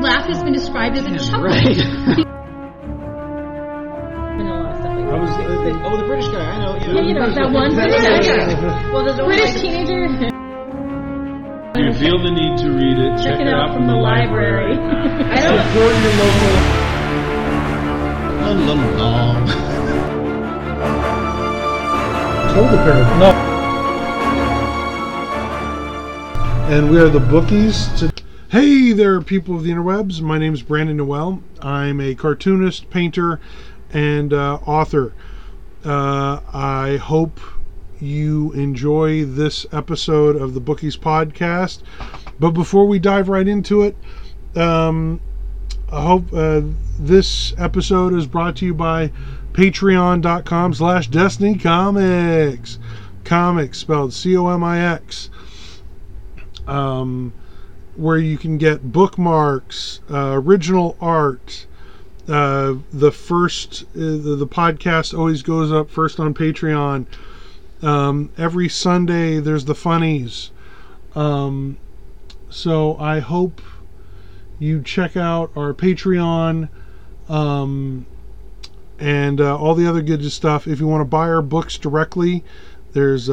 laugh has been described as a chuckle. Right. Oh, the British guy, I know. Yeah, you know, that one British Well, there's only British teenager. If you feel the need to read it, check it out from the library. I don't Support your local. Told the parable. No. And we are the Bookies. Hey there, people of the interwebs. My name is Brandon Noel. I'm a cartoonist, painter, and author. I hope you enjoy this episode of the Bookies podcast. But before we dive right into it, I hope this episode is brought to you by patreon.com/Destiny Comics. Comics spelled C-O-M-I-X. Where you can get bookmarks, original art. The podcast always goes up first on Patreon. Every Sunday there's the funnies. So I hope you check out our Patreon and all the other good stuff. If you want to buy our books directly, there's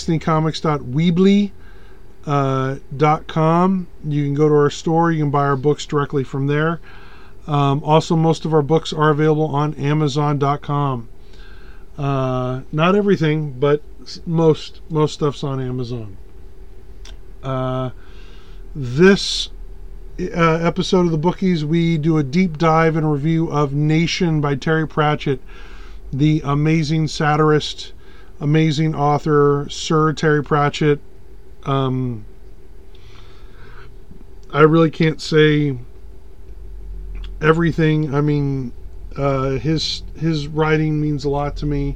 destinycomics.weebly.com. You can go to our store. You can buy our books directly from there. Also, most of our books are available on Amazon.com. Not everything, but most stuff's on Amazon. This episode of the Bookies, we do a deep dive and review of Nation by Terry Pratchett, the amazing satirist, amazing author, Sir Terry Pratchett. I really can't say everything. I mean, his writing means a lot to me.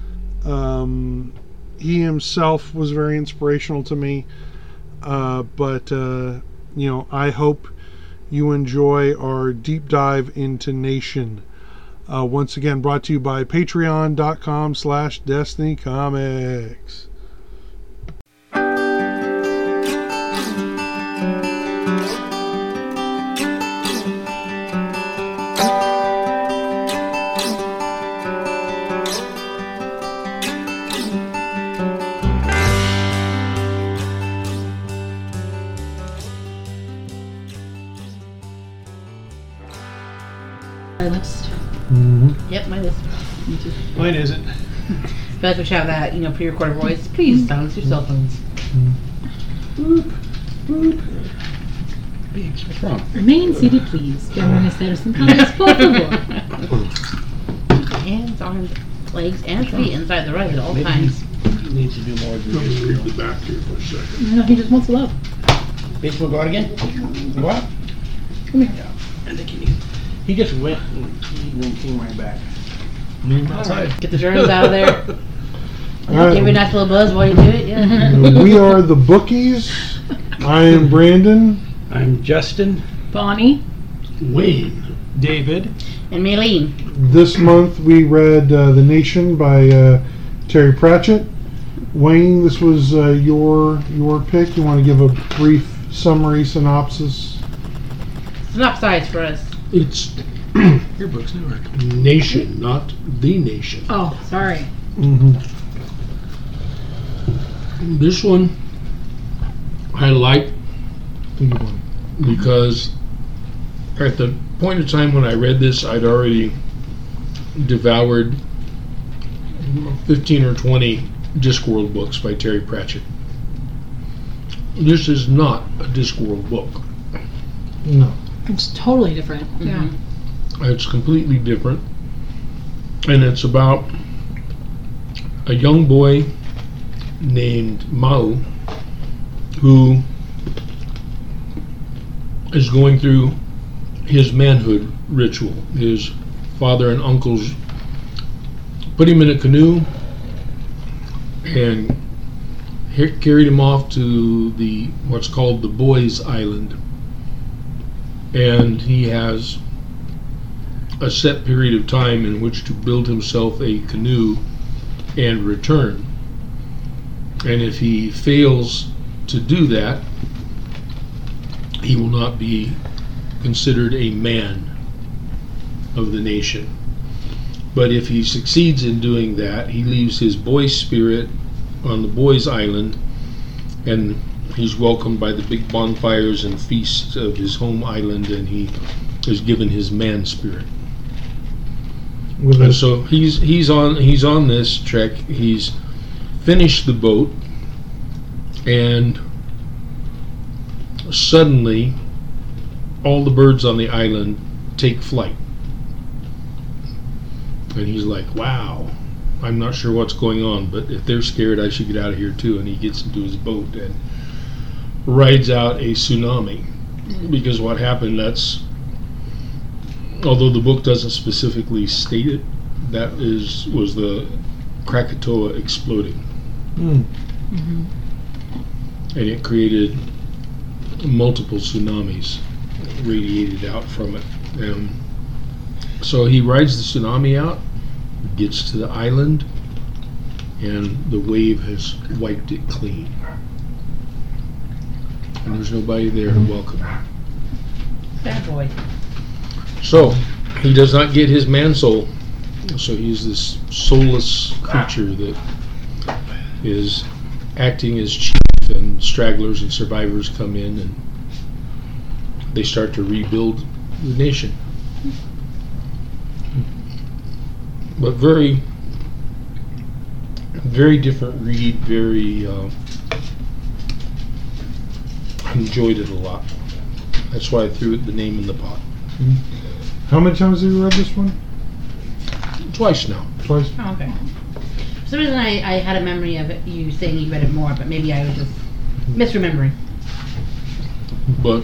He himself was very inspirational to me. But I hope you enjoy our deep dive into Nation. Once again, brought to you by patreon.com/Destiny Comics. Yep, mine is. Me too. Mine isn't. I feel like we should have that, pre-recorded voice. Please silence your cell phones. What's wrong? Remain seated, please. Feminist citizen comments, por favor. Hands, arms, legs, and feet inside the rug at all times. He needs to do more than Let me just creep the back here for a second. No, he just wants love. Baseball go out again? Go out? Come here. Yeah. I think he just went and he then came right back. Outside. Get the germs out of there. All right. Give it a nice little buzz while you do it. Yeah. We are the Bookies. I am Brandon. I'm Justin. Bonnie. Wayne. David. And Maylene. This month we read The Nation by Terry Pratchett. Wayne, this was your pick. You want to give a brief summary synopsis? Synopsize for us. It's Your book's newer. Nation, not The Nation. Oh, sorry. Mm-hmm. This one I like because at the point in time when I read this, I'd already devoured 15 or 20 Discworld books by Terry Pratchett. This is not a Discworld book. No. It's totally different. Yeah. It's completely different. And it's about a young boy named Mao who is going through his manhood ritual. His father and uncles put him in a canoe and carried him off to what's called the Boys Island, and he has a set period of time in which to build himself a canoe and return. And if he fails to do that, he will not be considered a man of the nation. But if he succeeds in doing that, he leaves his boy spirit on the boys' island, and he's welcomed by the big bonfires and feasts of his home island, and he is given his man spirit. With And a, so he's on this trek. He's finished the boat, and suddenly all the birds on the island take flight. And he's like, wow, I'm not sure what's going on, but if they're scared, I should get out of here too. And he gets into his boat and rides out a tsunami. Because what happened, although the book doesn't specifically state it, was the Krakatoa exploding. mm, And it created multiple tsunamis radiated out from it. And so he rides the tsunami out, gets to the island, and the wave has wiped it clean. And there's nobody there to welcome him. Bad boy. So he does not get his man soul. So he's this soulless creature that is acting as chief, and stragglers and survivors come in and they start to rebuild the nation. But very, very different read. Very enjoyed it a lot. That's why I threw the name in the pot. how many times have you read this one? Twice now. Twice. Oh, okay. For some reason, I had a memory of it, you saying you read it more, but maybe I was just misremembering. But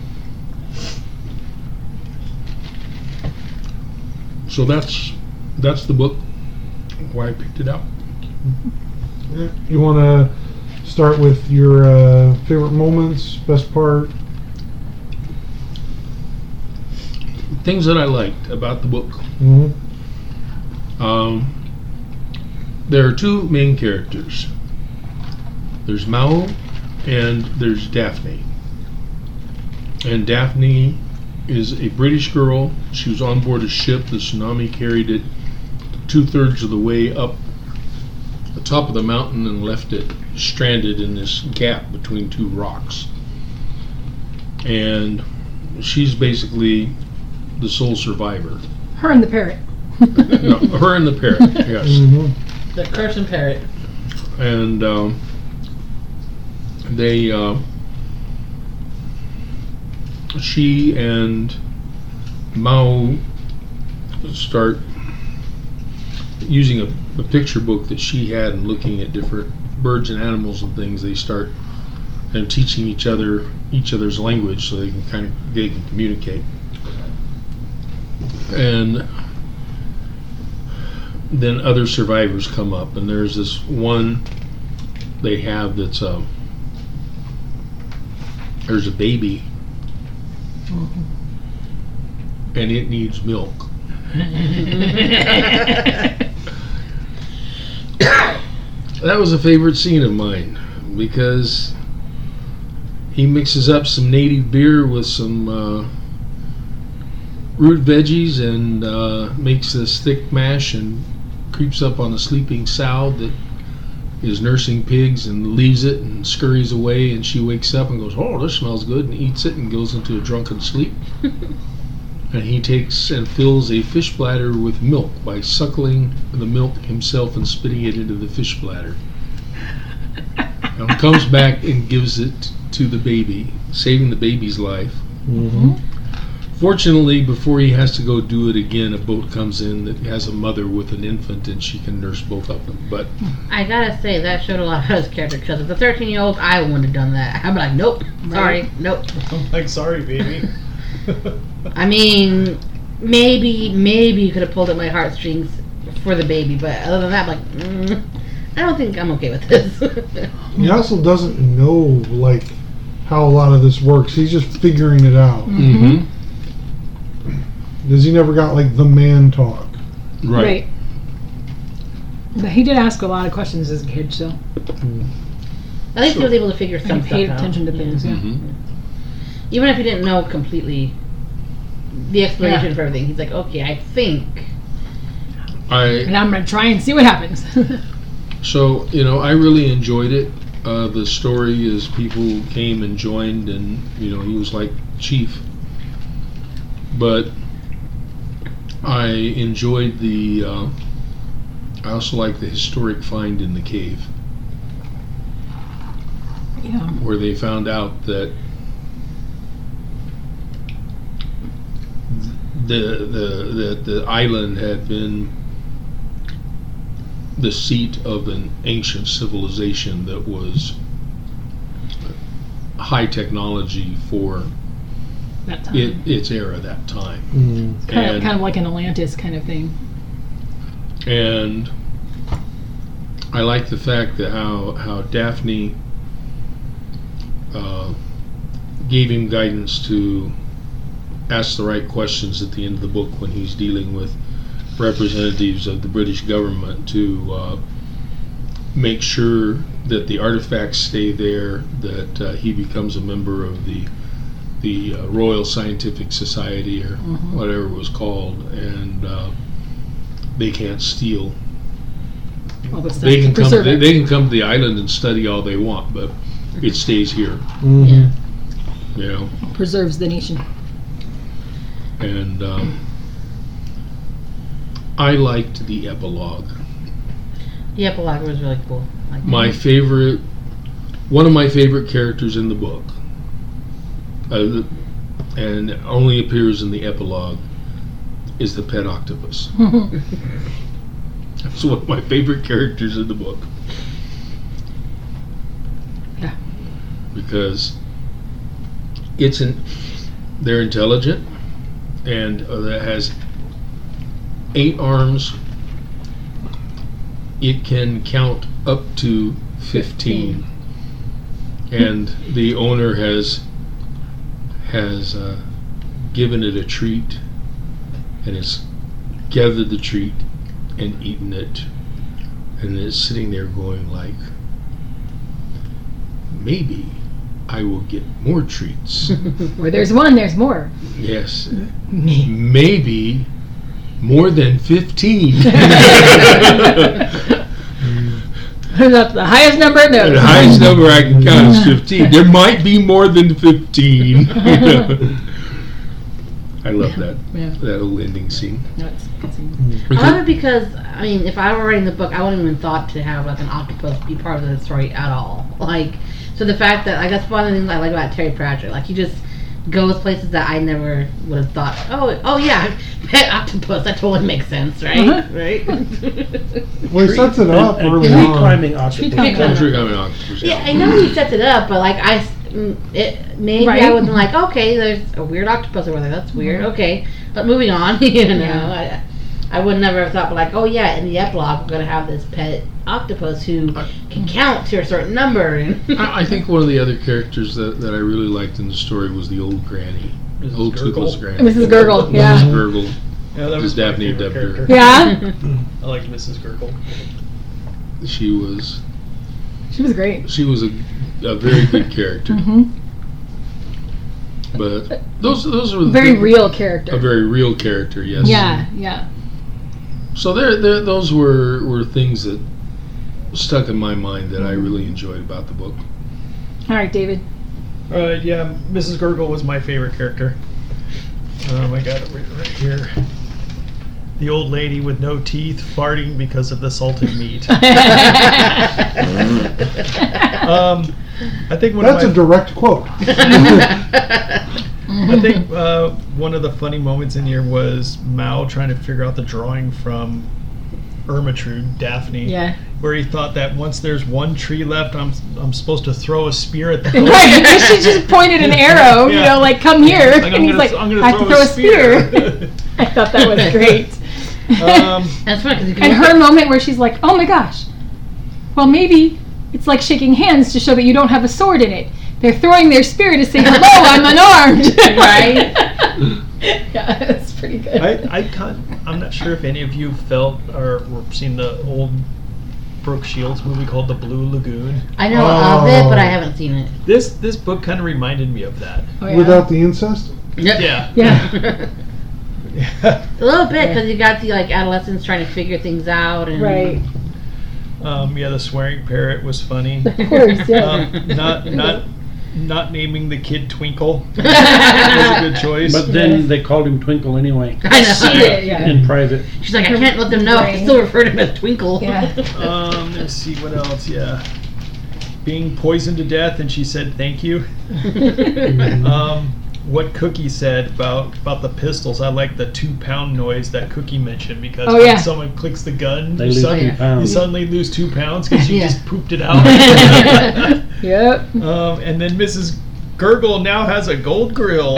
so that's the book. Why I picked it out. You want to start with your favorite moments, best part? Things that I liked about the book. Mm-hmm. There are two main characters. There's Mao and there's Daphne. And Daphne is a British girl. She was on board a ship. The tsunami carried it 2/3 of the way up the top of the mountain and left it stranded in this gap between two rocks. And she's basically the sole survivor. Her and the parrot. No, her and the parrot, yes. Mm-hmm. The Curse and Parrot. And she and Mao start using a picture book that she had and looking at different birds and animals and things. They start and teaching each other's language so they can communicate. And then other survivors come up, and there's this one they have that's there's a baby, and it needs milk. That was a favorite scene of mine because he mixes up some native beer with some root veggies and makes this thick mash and creeps up on a sleeping sow that is nursing pigs and leaves it and scurries away, and she wakes up and goes, "Oh, this smells good," and eats it and goes into a drunken sleep. And he takes and fills a fish bladder with milk by suckling the milk himself and spitting it into the fish bladder. And comes back and gives it to the baby, saving the baby's life. Mm-hmm. Fortunately, before he has to go do it again, a boat comes in that has a mother with an infant, and she can nurse both of them. But I gotta say, that showed a lot of his character, because as a 13-year-old, I wouldn't have done that. I'd be like, nope, sorry, nope. I'm like, sorry, baby. I mean, maybe you could have pulled at my heartstrings for the baby, but other than that, I'm like, I don't think I'm okay with this. He also doesn't know how a lot of this works. He's just figuring it out. mm-hmm. Because he never got the man talk. Right. But he did ask a lot of questions as a kid, so At least he was able to figure some he stuff paid out. attention to things. Yeah. Mm-hmm. Even if he didn't know completely the explanation for everything. He's like, okay, I think. And I'm going to try and see what happens. So, I really enjoyed it. The story is people came and joined, and, he was like chief. But I enjoyed I also like the historic find in the cave. Yeah. Where they found out that the island had been the seat of an ancient civilization that was high technology for That time. its era, that time. Kind of like an Atlantis kind of thing. And I like the fact that how Daphne gave him guidance to ask the right questions at the end of the book when he's dealing with representatives of the British government to make sure that the artifacts stay there, that he becomes a member of the Royal Scientific Society or whatever it was called, and they can't steal. All the stuff They to can come. preserve it. They can come to the island and study all they want, but it stays here. Yeah. Preserves the nation. And I liked the epilogue. The epilogue was really cool. Like One of my favorite characters in the book, and only appears in the epilogue, is the pet octopus. That's one of my favorite characters in the book. Yeah. Because they're intelligent, and that has 8 arms. It can count up to 15. And the owner has given it a treat, and it's gathered the treat and eaten it, and it's sitting there going like, maybe I will get more treats. Where there's one, there's more. Yes. Maybe more than 15. That's the highest number it knows. The highest number I can count is 15. There might be more than 15. I love that. Yeah. That whole ending scene. That's a good scene. I love it because, I mean, if I were writing the book, I wouldn't even thought to have like an octopus be part of the story at all. Like, so the fact that, like, that's one of the things I like about Terry Pratchett. Like, he just goes places that I never would have thought. Oh yeah, pet octopus. That totally makes sense, right? Right. Well, he sets it up early Tree on. climbing octopus. climbing. Tree climbing octopus. Yeah, I know he sets it up, but like maybe Right. I would be like, okay, there's a weird octopus over there. That's weird. Okay, but moving on, Yeah. I would never have thought, but like, oh yeah, in the epilogue, we're gonna have this pet octopus who can count to a certain number. And I think one of the other characters that I really liked in the story was the old granny. Mrs. Old Gurgle. toothless granny. Mrs. Gurgle, yeah. Mrs. Gurgle. Yeah, that Does was my Daphne favorite Debter. character. Yeah. I liked Mrs. Gurgle. She was She was great. a very good character. But those were Very real character. a very real character, yes. Yeah, yeah. So those were things that stuck in my mind that I really enjoyed about the book. All right, David. Yeah, Mrs. Gurgle was my favorite character. I got it right here. The old lady with no teeth farting because of the salted meat. I think That's a direct quote. I think one of the funny moments in here was Mao trying to figure out the drawing from Ermintrude, Daphne. Yeah. Where he thought that once there's one tree left, I'm supposed to throw a spear at the Right, you should just pointed an arrow, you Yeah. know, like, come here. Like, and he's like, I'm gonna I have to throw a spear. I thought that was great. that's funny because you And can her moment where she's like, oh my gosh, well, maybe it's like shaking hands to show that you don't have a sword in it. They're throwing their spear to say, hello, I'm unarmed. Right? Yeah, it's pretty good. I'm not sure if any of you felt or seen the old Brooke Shields movie called The Blue Lagoon. I know of it, but I haven't seen it. This book kind of reminded me of that. Oh, yeah. Without the incest? Yeah. Yeah. Yeah. A little bit, because you got the like adolescents trying to figure things out, and Right. Yeah, the swearing parrot was funny. Of course, yeah. Not naming the kid Twinkle was a good choice. But then they called him Twinkle anyway I know. She did, yeah. in private. She's like, I can't let them know. I Brain. still refer to him as Twinkle. Yeah. Let's see what else. Yeah, being poisoned to death, and she said thank you. What Cookie said about the pistols, I like the 2-pound noise that Cookie mentioned, because Oh, when yeah. someone clicks the gun, They you, lose suddenly, 2 pounds. you suddenly lose 2 pounds because you Yeah. just pooped it out. Yep. And then Mrs. Gurgle now has a gold grill.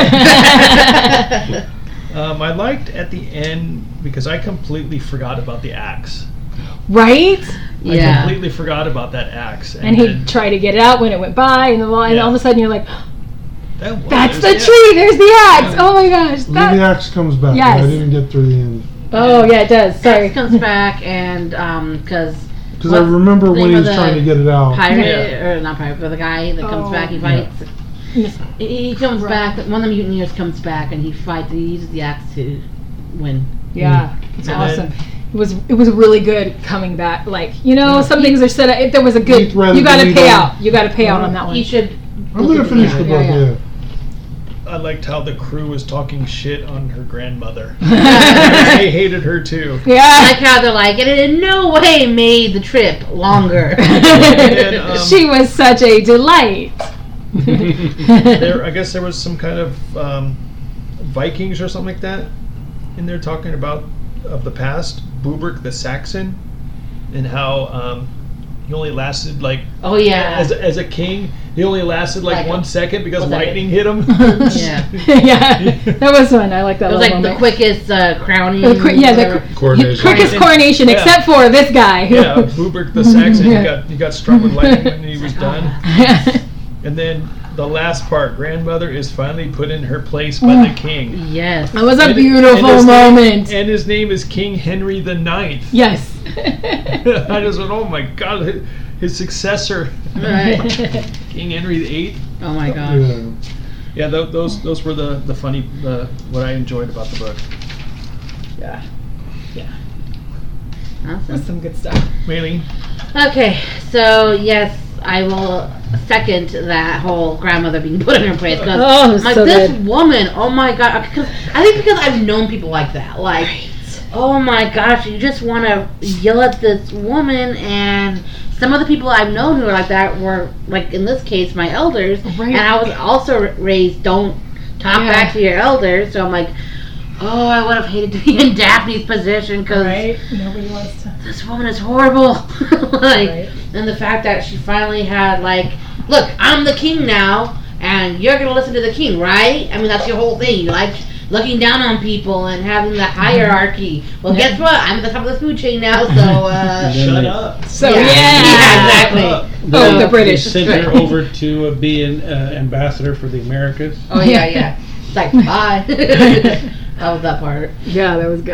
I liked at the end because I completely forgot about the axe. Right? I Yeah. completely forgot about that axe. And he then tried to get it out when it went by, and all Yeah. of a sudden you're like, that was, that's the yeah. tree, there's the axe. Oh my gosh. The That, axe comes back. Yes. I didn't get through the end. oh, yeah, it does. Sorry. Axe comes back, and because Because I remember Name when he of was the trying to get it out. pirate, Yeah. or not pirate, but the guy that comes Oh. back, he Yeah. fights. He comes Right. back. One of the mutineers comes back, and he fights. He uses the axe to win. Yeah, it's And awesome. then- It was really good coming back. Like, you know, some things are set up. If there was a good, He'd rather you got to believe pay on- out. You got to pay out on that one. You should. I'm going to finish the book, Yeah. I liked how the crew was talking shit on her grandmother. They hated her too. I Yeah. like how they're like, it in no way made the trip longer. And, She was such a delight. I guess there was some kind of Vikings or something like that in there talking about of the past, Boobrick the Saxon, and how he only lasted like Oh yeah. as a king, he only lasted like Like 1 second because 1 second. lightning hit him. Yeah. Yeah, that was fun. I like that It was little like the moment. quickest crowning. The qui- yeah, the whatever. Coronation. quickest coronation, Yeah. except for this guy. Yeah, Boobrick the Saxon. Yeah. He got struck with lightning when he was done. Yeah. And then the last part, grandmother is finally put in her place by the king. Yes. That was a And beautiful his name- moment. and his name is King Henry the Ninth. Yes. I just went, oh my god, his successor, Right. King Henry the Eighth. Oh my gosh. Yeah. Yeah, those were the funny what I enjoyed about the book. Yeah. Awesome. That's some good stuff. Maylene, Okay, so yes, I will second that whole grandmother being put in her place. Cause Oh, like so this good. woman, oh my god! Because I think because I've known people like that, like, oh my gosh, you just want to yell at this woman. And some of the people I've known who are like that were, like in this case, my elders, Right. and I was also raised don't talk Yeah. back to your elders. So I'm like, oh, I would have hated to be in Daphne's position because Nobody wants to. this woman is horrible. Like, Right. and the fact that she finally had like, look, I'm the king now, and you're gonna listen to the king, right? I mean, that's your whole thing. You like looking down on people and having the hierarchy. Well, Yeah. guess what? I'm at the top of the food chain now, so shut up. So Yeah. yeah. exactly. Oh, the They British. sent her over to be an ambassador for the Americas. Oh yeah. It's like bye. That was that part. Yeah, that was good.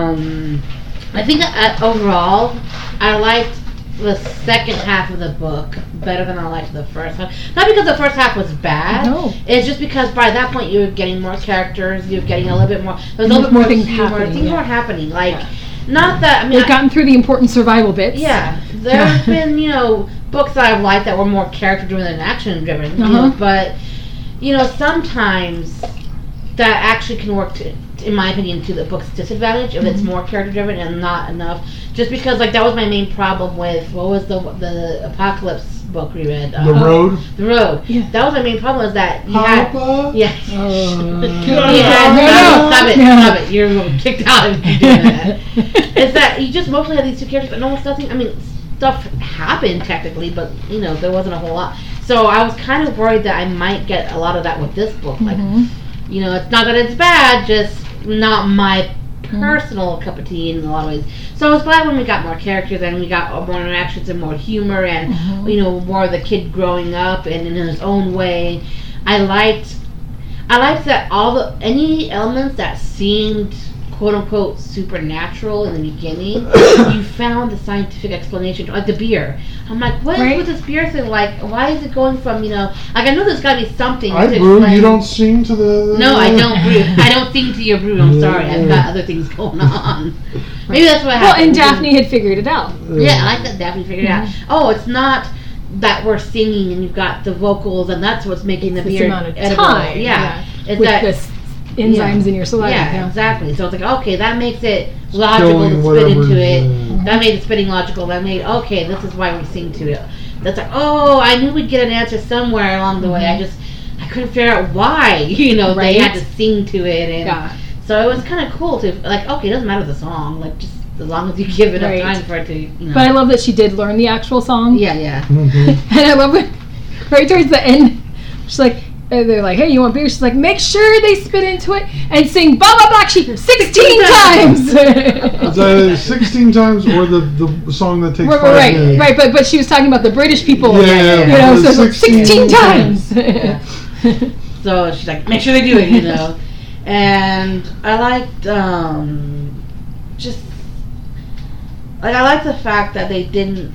I think overall, I liked the second half of the book better than I liked the first half. Not because the first half was bad. No. It's just because by that point you were getting more characters. You were getting a little bit more. There was a More little bit more things humor. happening, Things yeah. were happening. Like, not that. I mean, We've gotten through the important survival bits. yeah, there's been books that I've liked that were more character driven than action driven. Uh-huh. But sometimes that actually can work in my opinion, to the book's disadvantage if it's more character driven and not enough. Just because, like, that was my main problem with what was the Apocalypse book we read? The Road. The Road. Yeah. That was my main problem. Was that you Papa? had yeah. No. Stop it! Yeah. Stop it! You're kicked out if you do that. It's that you just mostly had these two characters, but almost nothing. I mean, stuff happened technically, but there wasn't a whole lot. So I was kind of worried that I might get a lot of that with this book. Like, it's not that it's bad, just not my personal cup of tea in a lot of ways. So I was glad when we got more characters and we got more interactions and more humor and more of the kid growing up and in his own way. I liked that any elements that seemed quote unquote supernatural in the beginning, you found the scientific explanation, like the beer. I'm like, what is with this beer thing? Like, why is it going from, like, I know there's got to be something. I brew. You don't sing to the. No, I don't brew. I don't sing to your brew. I'm sorry. I've got other things going on. Maybe that's what happened. Well, and Daphne had figured it out. Yeah, I like that Daphne figured it out. Oh, it's not that we're singing and you've got the vocals and that's what's making the beer amount of edible. time. Yeah. It's with that the enzymes in your saliva. Yeah, exactly. So it's like, okay, that makes it logical to spit into it. That made the spitting logical. That made, okay, this is why we sing to it. That's like, oh, I knew we'd get an answer somewhere along the way. I couldn't figure out why, they had to sing to it. And so it was kind of cool to, like, okay, it doesn't matter the song. Like, just as long as you give it enough time for it to, But I love that she did learn the actual song. Yeah, yeah. And I love it. Right towards the end, she's like, they're like, hey, you want beer? She's like, make sure they spit into it and sing Baba Black Sheep 16 times. Is that 16 times or the song that takes 5 minutes? Right, but she was talking about the British people. So 16 times. So she's like, make sure they do it, And I liked, I like the fact that they didn't,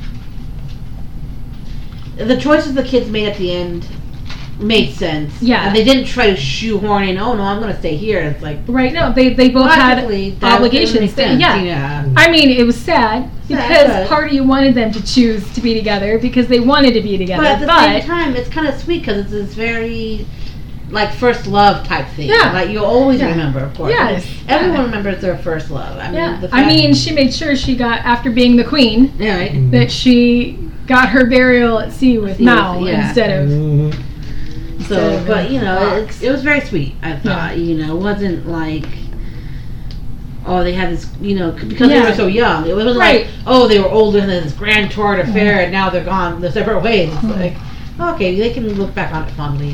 the choices the kids made at the end made sense. Yeah. And they didn't try to shoehorn in, oh no, I'm going to stay here. It's like... Right, no, they both had obligations. Yeah. I mean, it was sad because part of you wanted them to choose to be together because they wanted to be together. But at the same time, it's kind of sweet because it's this very... like first love type thing. Yeah. Like you'll always remember, of course. Yes. Everyone remembers their first love. I mean, she made sure she got, after being the queen, that she got her burial at sea with Mao instead of... So, but it was very sweet, I thought. It wasn't like, oh, they had this, because they were so young. It wasn't like, oh, they were older and then this grand torrid affair and now they're gone their separate ways. It's like, okay, they can look back on it fondly.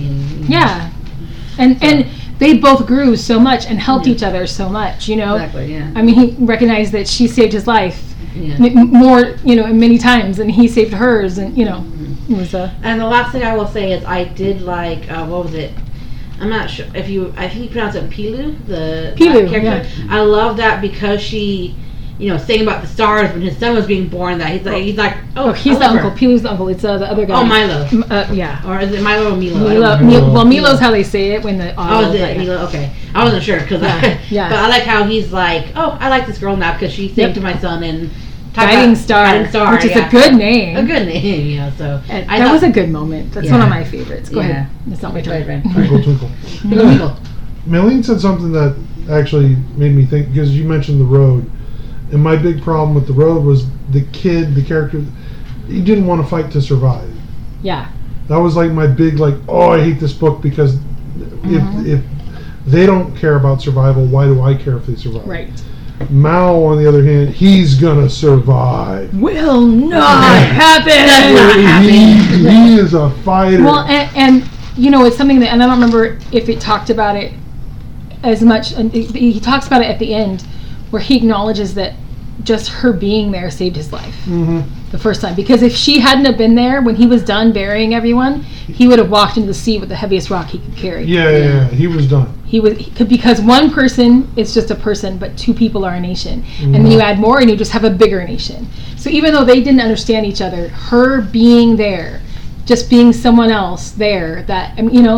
And they both grew so much and helped each other so much, Exactly, yeah. I mean, he recognized that she saved his life Yeah. more, many times, and he saved hers, and it was a. And the last thing I will say is I did like what was it? I'm not sure if you. I think you pronounce it Pilu, the character. Yeah. I love that because she, saying about the stars when his son was being born. That he's like oh he's the uncle. Pilu's the uncle. It's the other guy. Oh, Milo. Yeah. Or is it Milo or Milo? Well, Milo's how they say it when the. Oh, is it Milo? Okay, I wasn't sure because But I like how he's like, oh, I like this girl now because she sang to my son and. Guiding Star, which is a good name. A good name, so. That was a good moment. That's one of my favorites. Go ahead. It's not my turn. Twinkle, twinkle. Maylene said something that actually made me think, because you mentioned the road. And my big problem with the road was the character, he didn't want to fight to survive. Yeah. That was like my big, I hate this book because if they don't care about survival, why do I care if they survive? Right. Mao, on the other hand, he's gonna survive. Will not happen. He is a fighter. Well, and it's something that, and I don't remember if it talked about it as much. And he talks about it at the end, where he acknowledges that just her being there saved his life the first time. Because if she hadn't have been there when he was done burying everyone, he would have walked into the sea with the heaviest rock he could carry. Yeah, he was done. Because one person is just a person, but two people are a nation. And then you add more and you just have a bigger nation. So even though they didn't understand each other, her being there, just being someone else there, that,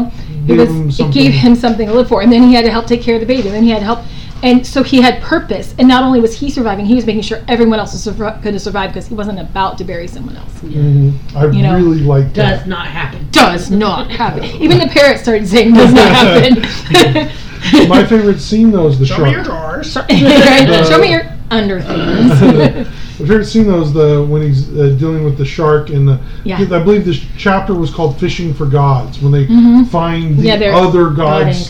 it gave him something to live for. And then he had to help take care of the baby. And then he had to help. And so he had purpose. And not only was he surviving, he was making sure everyone else was going to survive because he wasn't about to bury someone else. I really like that. Does not happen. Does not happen. Even the parrot started saying does not happen. My favorite scene, though, is the shark. Show me your drawers. Show me your under things. My favorite scene, though, is when he's dealing with the shark. I believe this chapter was called Fishing for Gods, when they find the other gods.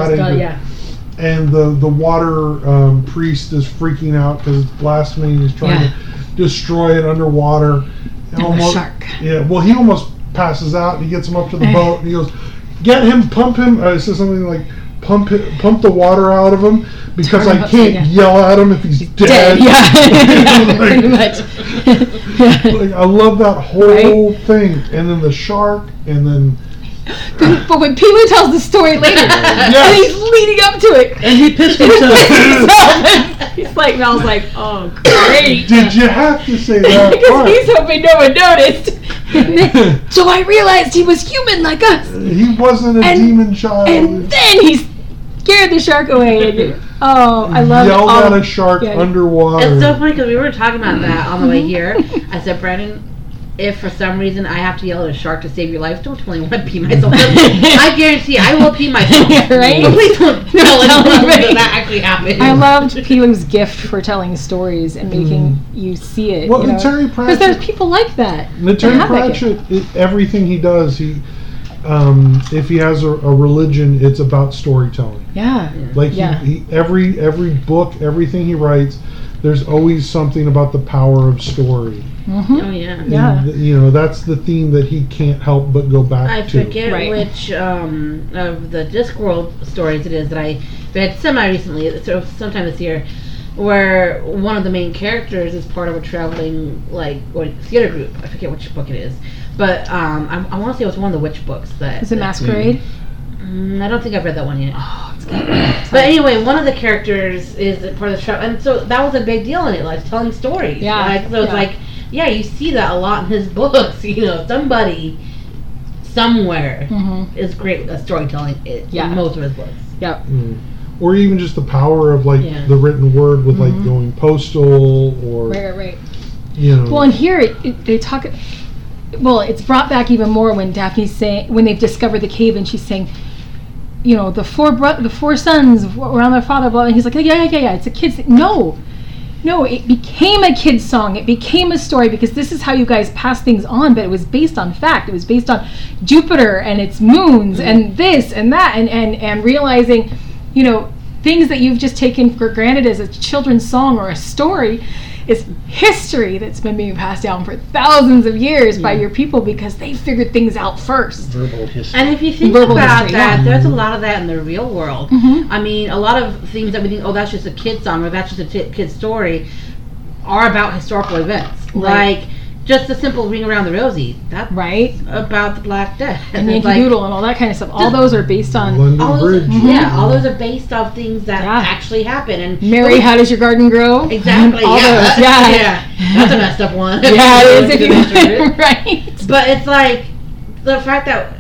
And the water priest is freaking out because it's blasphemy. He's trying to destroy it underwater. And the shark. Yeah, well, he almost passes out. And he gets him up to the boat. And he goes, get him, pump him. It says something like, pump the water out of him because I can't yell at him if he's dead. Yeah, pretty much. I love that whole thing. And then the shark, and then But when Pee-wee tells the story later, and he's leading up to it, And he pissed himself. he's like, Mel's like, oh, great. Did you have to say that Because part? he's hoping no one noticed. And then, so I realized he was human like us. He wasn't a And- demon child. And then he scared the shark away. And I love it. Yelled at a shark yeah. underwater. It's so funny because we were talking about that on the way here. I said, Brandon, if for some reason I have to yell at a shark to save your life, don't tell anyone I pee myself. I guarantee I will pee myself. Right? But please don't tell anyone anybody. that actually happened. I loved Pee-wee's gift for telling stories and making you see it. Well, you know? Terry Because there's Pratchett, people like that. Terry have that gift. Pratchett, everything he does, if he has a religion, it's about storytelling. Yeah. Like Yeah. he every book, everything he writes, there's always something about the power of story. Mm-hmm. Oh, yeah. Yeah. And, that's the theme that he can't help but go back I to. forget Right. which of the Discworld stories it is that I read semi-recently, so sometime this year, where one of the main characters is part of a traveling, or theater group. I forget which book it is. But I want to say it was one of the witch books. Is it Masquerade? I don't think I've read that one yet. Oh, it's good. But anyway, one of the characters is part of the travel, and so that was a big deal in it, like telling stories. Yeah, So it's yeah. like, yeah, you see that a lot in his books. Somebody somewhere Mm-hmm. is great at storytelling in most of his books. Yep. Or even just the power of Yeah. the written word with Mm-hmm. going postal or Right. Well, and here they talk. Well, it's brought back even more when Daphne's saying, when they've discovered the cave, and she's saying, the four sons were on their father, blah, and he's like, yeah, it's a kid's thing. No, it became a kid's song. It became a story because this is how you guys pass things on, but it was based on fact. It was based on Jupiter and its moons and this and that, and realizing, things that you've just taken for granted as a children's song or a story is history that's been being passed down for thousands of years by your people because they figured things out first. Verbal history. And if you think Verbal about history, that, yeah. there's a lot of that in the real world. Mhm. I mean, a lot of things that we think, oh, that's just a kid's song or that's just a kid's story, are about historical events. Right. Like, just the simple Ring Around the Rosie. That's Right? about the Black Death. And it's Yankee Doodle and all that kind of stuff. All those are based on London all those, Bridge. yeah, all those are based off things that Yeah. actually happen. And Mary, How Does Your Garden Grow? exactly, All yeah, those, yeah. yeah. That's a messed up one. Yeah, it is. If If you, right? But it's like the fact that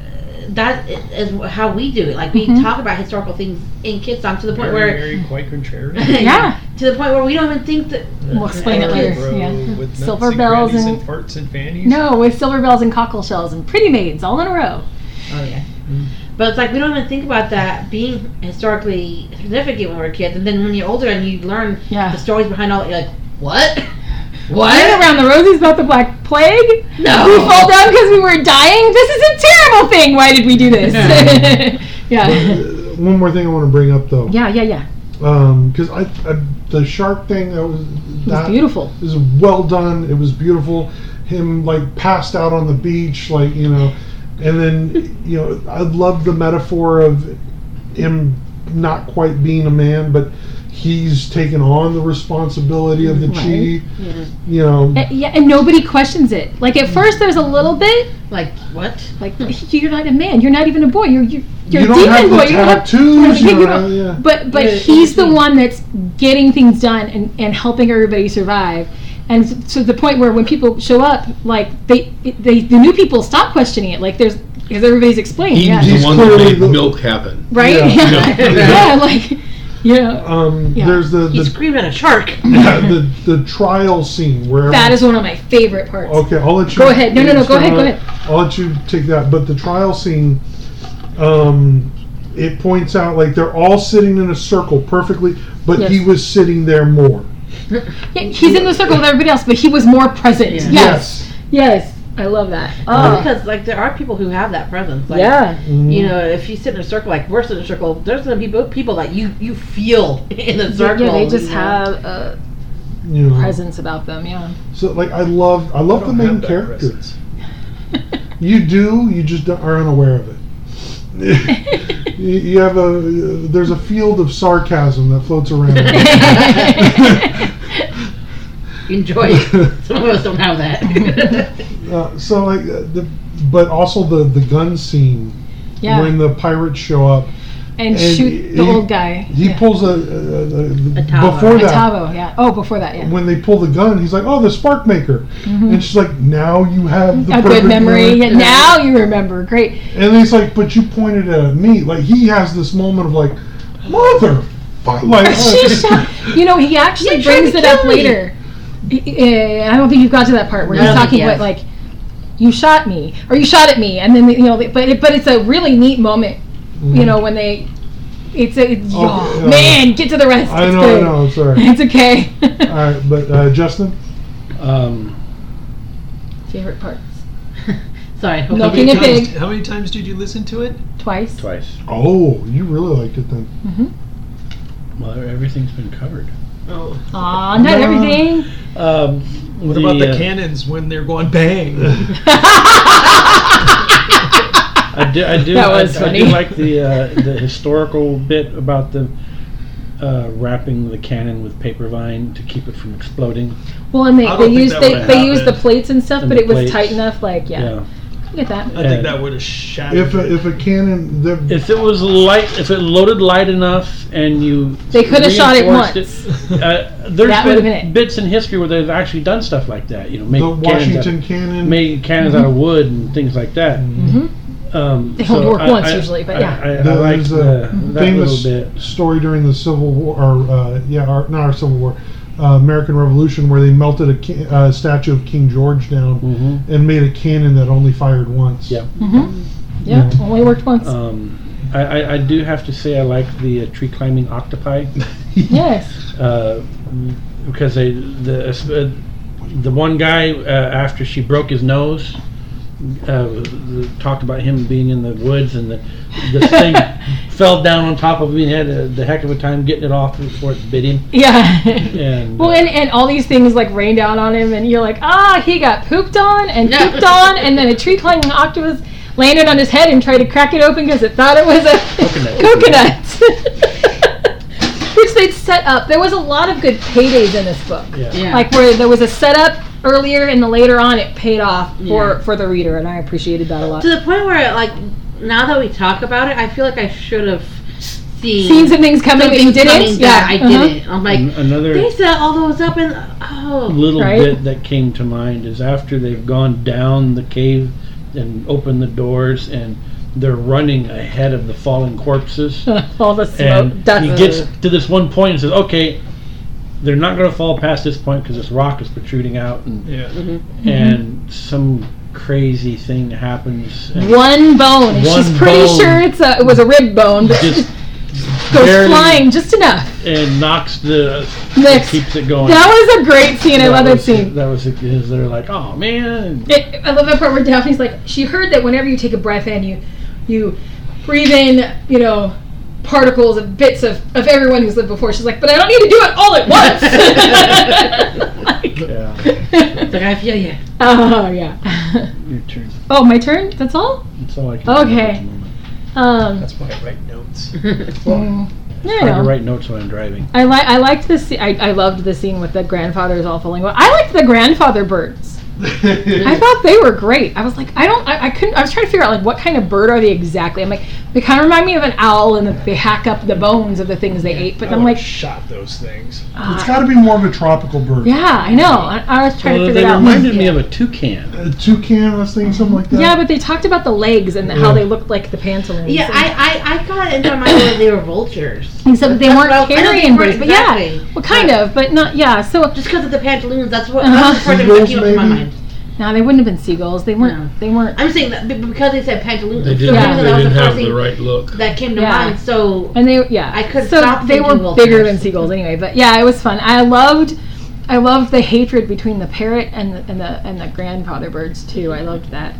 is how we do it. Like we Mhm. talk about historical things in kids songs to the point Mary, quite contrary. Yeah. to the point where we don't even think that. We'll explain it later. Bro, Yeah. with nuts Silver and bells grannies and- farts and fannies. No, with silver bells and cockle shells and pretty maids all in a row. Oh yeah. But it's like we don't even think about that being historically significant when we're kids, and then when you're older and you learn Yeah. the stories behind all, you're like, what? Ring Around the Rosies about the Black Plague? No. We fall down because we were dying? This is a terrible thing. Why did we do this? Yeah. One more thing I want to bring up though. Yeah. Because the shark thing It was beautiful. is well done. It was beautiful. Him passed out on the beach, and then I love the metaphor of him not quite being a man, but he's taken on the responsibility of the Right. chi. Yeah, and nobody questions it. Like at first there's a little bit, Like what? like you're not a man. You're not even a boy. You're You a don't demon have the boy. You don't have tattoos. you you don't- know, yeah. But Yeah, he's the yeah. one that's getting things done and helping everybody survive. And to the point where when people show up, like the new people stop questioning it. Like because everybody's explaining. He's Yeah. He's the one that clearly made the- milk happen. Right? Yeah. Yeah, like yeah. Yeah. There's He the screamed at a shark. the trial scene where That is one of my favorite parts. Okay, I'll let you. Go ahead. No, go ahead. I'll let you take that. But the trial scene, it points out they're all sitting in a circle perfectly, but Yes. he was sitting there more. Yeah, he's in the circle with everybody else, but he was more present. Yeah. Yes. I love that. Because there are people who have that presence. Like, Yeah. Mhm. If you sit in a circle, like we're sitting in a circle, there's gonna be people that you feel in the circle. Yeah, they just you know? have a You know. presence about them. Yeah. So I love I the don't main have that character. presence. You do. You just are unaware of it. You have there's a field of sarcasm that floats around. Enjoy it. Some of us don't have that. But also the gun scene Yeah. when the pirates show up. and shoot the old guy. He pulls a Tavo. before A that. Tavo, yeah. Oh, before that, yeah. When they pull the gun, he's like, "Oh, the spark maker," and she's like, "Now you have the A perfect good memory. Yeah, now you remember. Great. And he's like, "But you pointed at me." Like he has this moment of like, "Mother," like, She shot. You know, he actually You tried brings to it up kill me. later. I don't think you've got to that part where No, he's I don't talking think about like, you shot me or you shot at me, and then you know, but it's a really neat moment. You know, when they, it's Oh, man, get to the rest. I It's know, good. I know. Sorry. It's okay. All right, but Justin, Favorite parts? Sorry. No. How many Milking a times- pig. How many times did you listen to it? Twice. Twice. oh, you really liked it then. Well, everything's been covered. Oh. Aw, not No. everything. What about the cannons when they're going bang? I do. That was I funny. do like the historical bit about the wrapping the cannon with paper vine to keep it from exploding. Well, and I they don't think used that they would've used the happened. plates and stuff, And but the it was plates. tight enough. Like, yeah. I get that. I think that would have shattered. If a cannon, If it was light, if it loaded light enough, and you They could have shot it reinforced once. There's That would've been been it. bits in history where they've actually done stuff like that. You know, make the Washington cannon, made cannons out of wood and things like that. They only work once usually, but yeah. I like there's that a famous little bit. story during the Civil War, or not our Civil War, American Revolution, where they melted a statue of King George down and made a cannon that only fired once. Yeah. Yeah, only worked once. I do have to say I like the tree climbing octopi Yes. because the one guy after she broke his nose talked about him being in the woods and this thing fell down on top of him and had the heck of a time getting it off before it bit him. Yeah. And Well, and all these things like rain down on him, and you're like, he got pooped on and pooped on, and then a tree climbing octopus landed on his head and tried to crack it open because it thought it was a coconut. Which they'd set up. There was a lot of good paydays in this book. Yeah. Like where there was a setup earlier and the later on it paid off for the reader, and I appreciated that a lot. To the point where, like, now that we talk about it, I feel like I should have Seen some things coming that you didn't? Yeah, I didn't. I'm like, another they set all those up and little Right? bit that came to mind is after they've gone down the cave and opened the doors and they're running ahead of the fallen corpses. All the smoke, And dust. he gets to this one point and says, okay, they're not going to fall past this point because this rock is protruding out, and and some crazy thing happens. And one bone, and One she's pretty bone. sure it was a rib bone, but just goes barely- flying just enough. and knocks the Next. keeps it going. That was a great scene. I love that was- scene. That was because they're like, oh man. I love that part where Daphne's like, she heard that whenever you take a breath in, you breathe in, particles and bits of everyone who's lived before. She's like, but I don't need to do it all at once. Yeah. it's like, I feel you. Oh, yeah. Your turn. Oh, my turn? That's all? That's all I can Okay. remember at the moment. That's why I write notes. Yeah, I Hard to know. write notes when I'm driving. I liked this. I loved the scene with the grandfathers all falling. I liked the grandfather birds. I thought they were great. I was like, I couldn't. I was trying to figure out like what kind of bird are they exactly. I'm like, they kind of remind me of an owl, and they hack up the bones of the things they ate. But I I'm like, shot those things. It's got to be more of a tropical bird. yeah, I know. I was trying to Well, figure they it out. reminded me Yeah. of a toucan. A toucan, I was thinking something like that. Yeah, but they talked about the legs and how Yeah. they looked like the pantaloons. Yeah, and- I got into my mind where they were vultures. except that they That's weren't what I was- I know they carrion weren't birds. But exactly. yeah, well, kind of, but not. Yeah, so Just because of the pantaloons, that's what Uh-huh. that's the part that Seagulls, came up in my maybe? mind. no, they wouldn't have been seagulls. They weren't. No. They weren't. I'm saying that because they said pantaloons, They for didn't, some Yeah. reason they that was didn't the have first the thing right look. that came to Yeah. mind. So And they, yeah. I couldn't so stop they thinking were vultures. bigger than seagulls anyway. But yeah, it was fun. I loved the hatred between the parrot and the grandfather birds too. I loved that.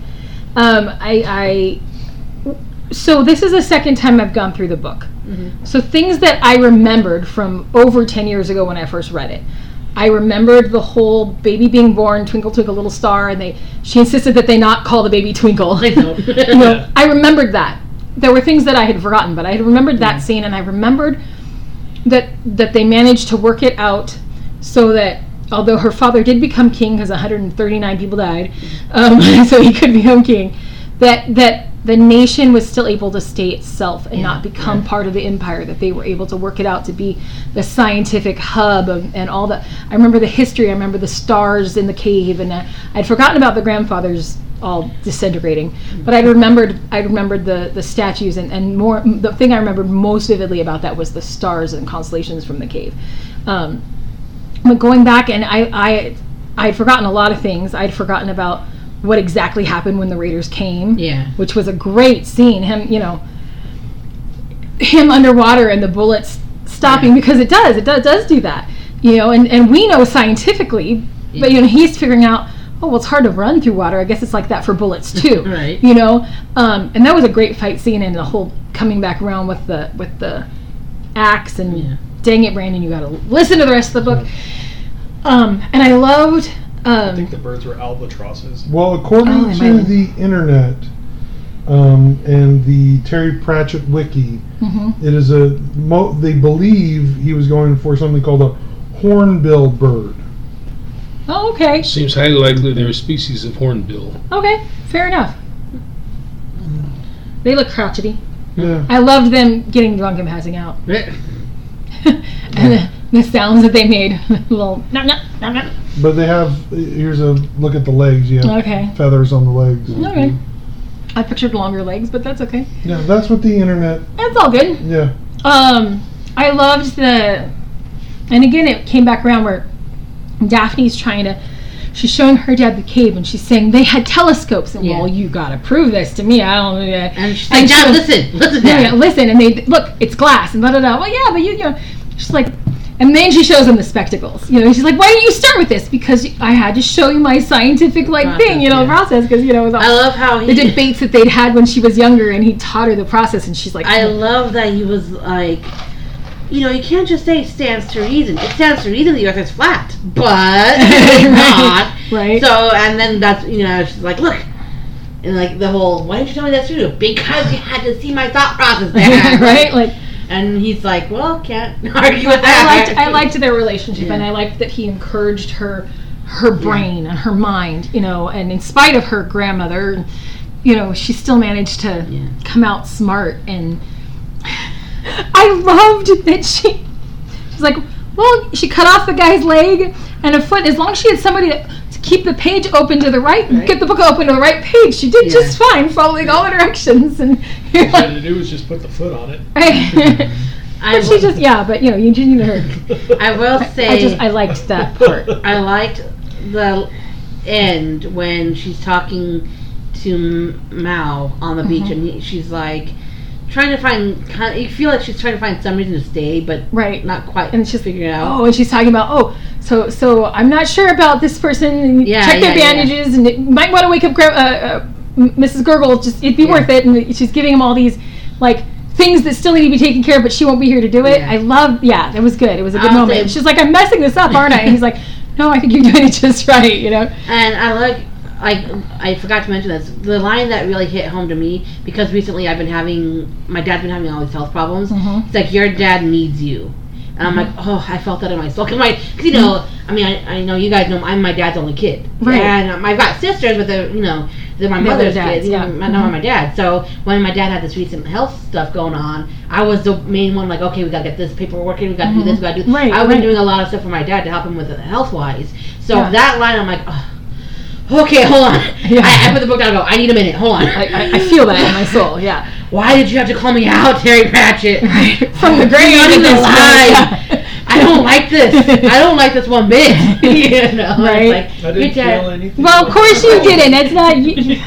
So this is the second time I've gone through the book. So things that I remembered from over 10 years ago when I first read it. I remembered the whole baby being born, twinkle twinkle little star, and she insisted that they not call the baby Twinkle. I know. I remembered that. There were things that I had forgotten, but I had remembered that scene, and I remembered that they managed to work it out so that although her father did become king because 139 people died, so he could become king, that the nation was still able to stay itself and not become part of the empire, that they were able to work it out to be the scientific hub and all that. I remember the history, I remember the stars in the cave, and I'd forgotten about the grandfathers all disintegrating, but I remembered the statues, and more, the thing I remembered most vividly about that was the stars and constellations from the cave. But going back, and I'd forgotten a lot of things. I'd forgotten about what exactly happened when the Raiders came, which was a great scene. Him underwater and the bullets stopping, because it does do that, and we know scientifically, but he's figuring out, oh, well, it's hard to run through water. I guess it's like that for bullets too, right? And that was a great fight scene, and the whole coming back around with the axe, and dang it, Brandon, you got to listen to the rest of the book. And I loved. I think the birds were albatrosses. Well, according to the internet and the Terry Pratchett wiki, it is they believe he was going for something called a hornbill bird. Oh, okay. Seems highly likely they're a species of hornbill. Okay, fair enough. They look crotchety. Yeah. I loved them getting drunk and passing out. And the sounds that they made. Little nom, nom, nom, nom. But they have, here's a look at the legs. You have feathers on the legs. Okay. I pictured longer legs, but that's okay. Yeah, that's what the internet. That's all good. Yeah. I loved and again it came back around where Daphne's she's showing her dad the cave, and she's saying they had telescopes, and well, you gotta prove this to me. I don't know. And she's like, Dad, listen. Yeah, listen. And they look, it's glass, and blah blah blah. Well, yeah, but you know, she's like, and then she shows them the spectacles. She's like, why didn't you start with this? Because I had to show you my scientific process. Because I love how the debates that they'd had when she was younger, and he taught her the process, and she's like, I love that he was like, you can't just say it stands to reason. It stands to reason the earth is flat, but it's not. Right. So, and then that's, she's like, look. And like the whole, why didn't you tell me that too? Because you had to see my thought process there. Right? Like, and he's like, well, can't argue with that. I liked their relationship, and I liked that he encouraged her brain and her mind, and in spite of her grandmother, she still managed to come out smart. And I loved that she's like, well, she cut off the guy's leg and a foot. As long as she had somebody to keep the page open to the right, get the book open to the right page, she did just fine, following all the directions. And all she had to do was just put the foot on it. But she just, but you need her. I will say, I liked that part. I liked the end when she's talking to Mao on the beach, and she's like, trying to find, you feel like she's trying to find some reason to stay, but not quite. And she's figuring it out. Oh, and she's talking about, so I'm not sure about this person. Check their bandages, and you might want to wake up Mrs. Gurgle. It'd be worth it. And she's giving him all these things that still need to be taken care of, but she won't be here to do it. I loved. Yeah, it was good. It was a good moment. She's like, I'm messing this up, aren't I? And he's like, no, I think you're doing it just right. And I like. I forgot to mention this. The line that really hit home to me, because recently my dad's been having all these health problems. It's like, your dad needs you. And I'm like, I felt that in my soul. Because I know you guys know I'm my dad's only kid. Right. And I've got sisters, but they're my mother's kids. Not my dad. So when my dad had this recent health stuff going on, I was the main one, like, okay, we got to get this paperwork in, we got to do this, we got to do Right. I've been doing a lot of stuff for my dad to help him with it health-wise. So that line, I'm like, okay, hold on. I put the book down and go, I need a minute. Hold on. I feel that in my soul, Why did you have to call me out, Terry Pratchett? Right. From the grave to the light. I don't like this. I don't like this one bit. Right. I didn't feel anything. Well, of course you didn't. It's not you.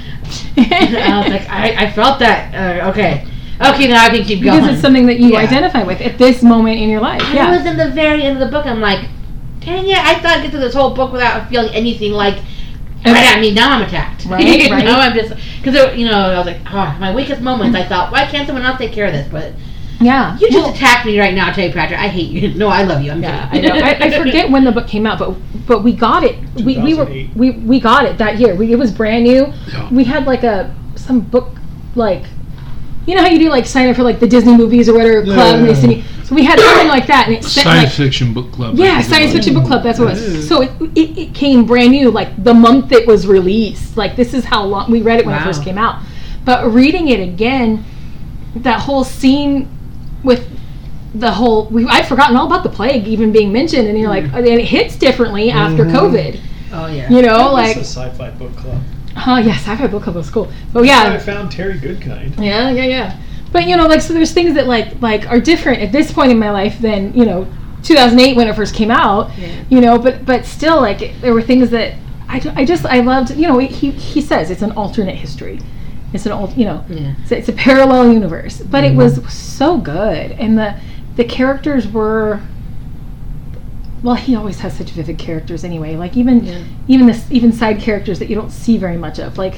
I was like, I felt that. Okay, now I can keep going. Because it's something that you identify with at this moment in your life. I was in the very end of the book. I'm like, dang it, I thought I'd get through this whole book without feeling anything like, right at me, now I'm attacked. Right, right. I'm just, because, I was like, my weakest moments, I thought, why can't someone else take care of this? But you just attacked me right now, Terry Pratchett. I hate you. No, I love you. I know. I forget when the book came out, but we got it. We got it that year. It was brand new. Yeah. We had some book you know how you do sign up for the Disney movies or whatever club, and they send you. So we had something like that, and it science fiction book club. Yeah, science fiction book club. That's what it was. So it came brand new, the month it was released. This is how long we read it when it first came out. But reading it again, that whole scene with the whole, I'd forgotten all about the plague even being mentioned, and you're like, and it hits differently after COVID. Oh yeah. You know, It's like, a sci-fi book club. oh yeah, sci-fi book club was cool. But I yeah, found Terry Goodkind. yeah. But you know, like, so there's things that like are different at this point in my life than, you know, 2008 when it first came out. Yeah. You know, but still, like, there were things that I loved. You know, he says it's an alternate history. It's an you know, it's a parallel universe. But it was so good, and the characters were. Well, he always has such vivid characters anyway. Like even side characters that you don't see very much of, like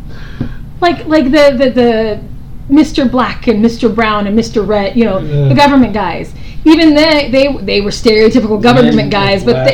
the Mr. Black and Mr. Brown and Mr. Red, you know, the government guys. Even they were stereotypical government guys, but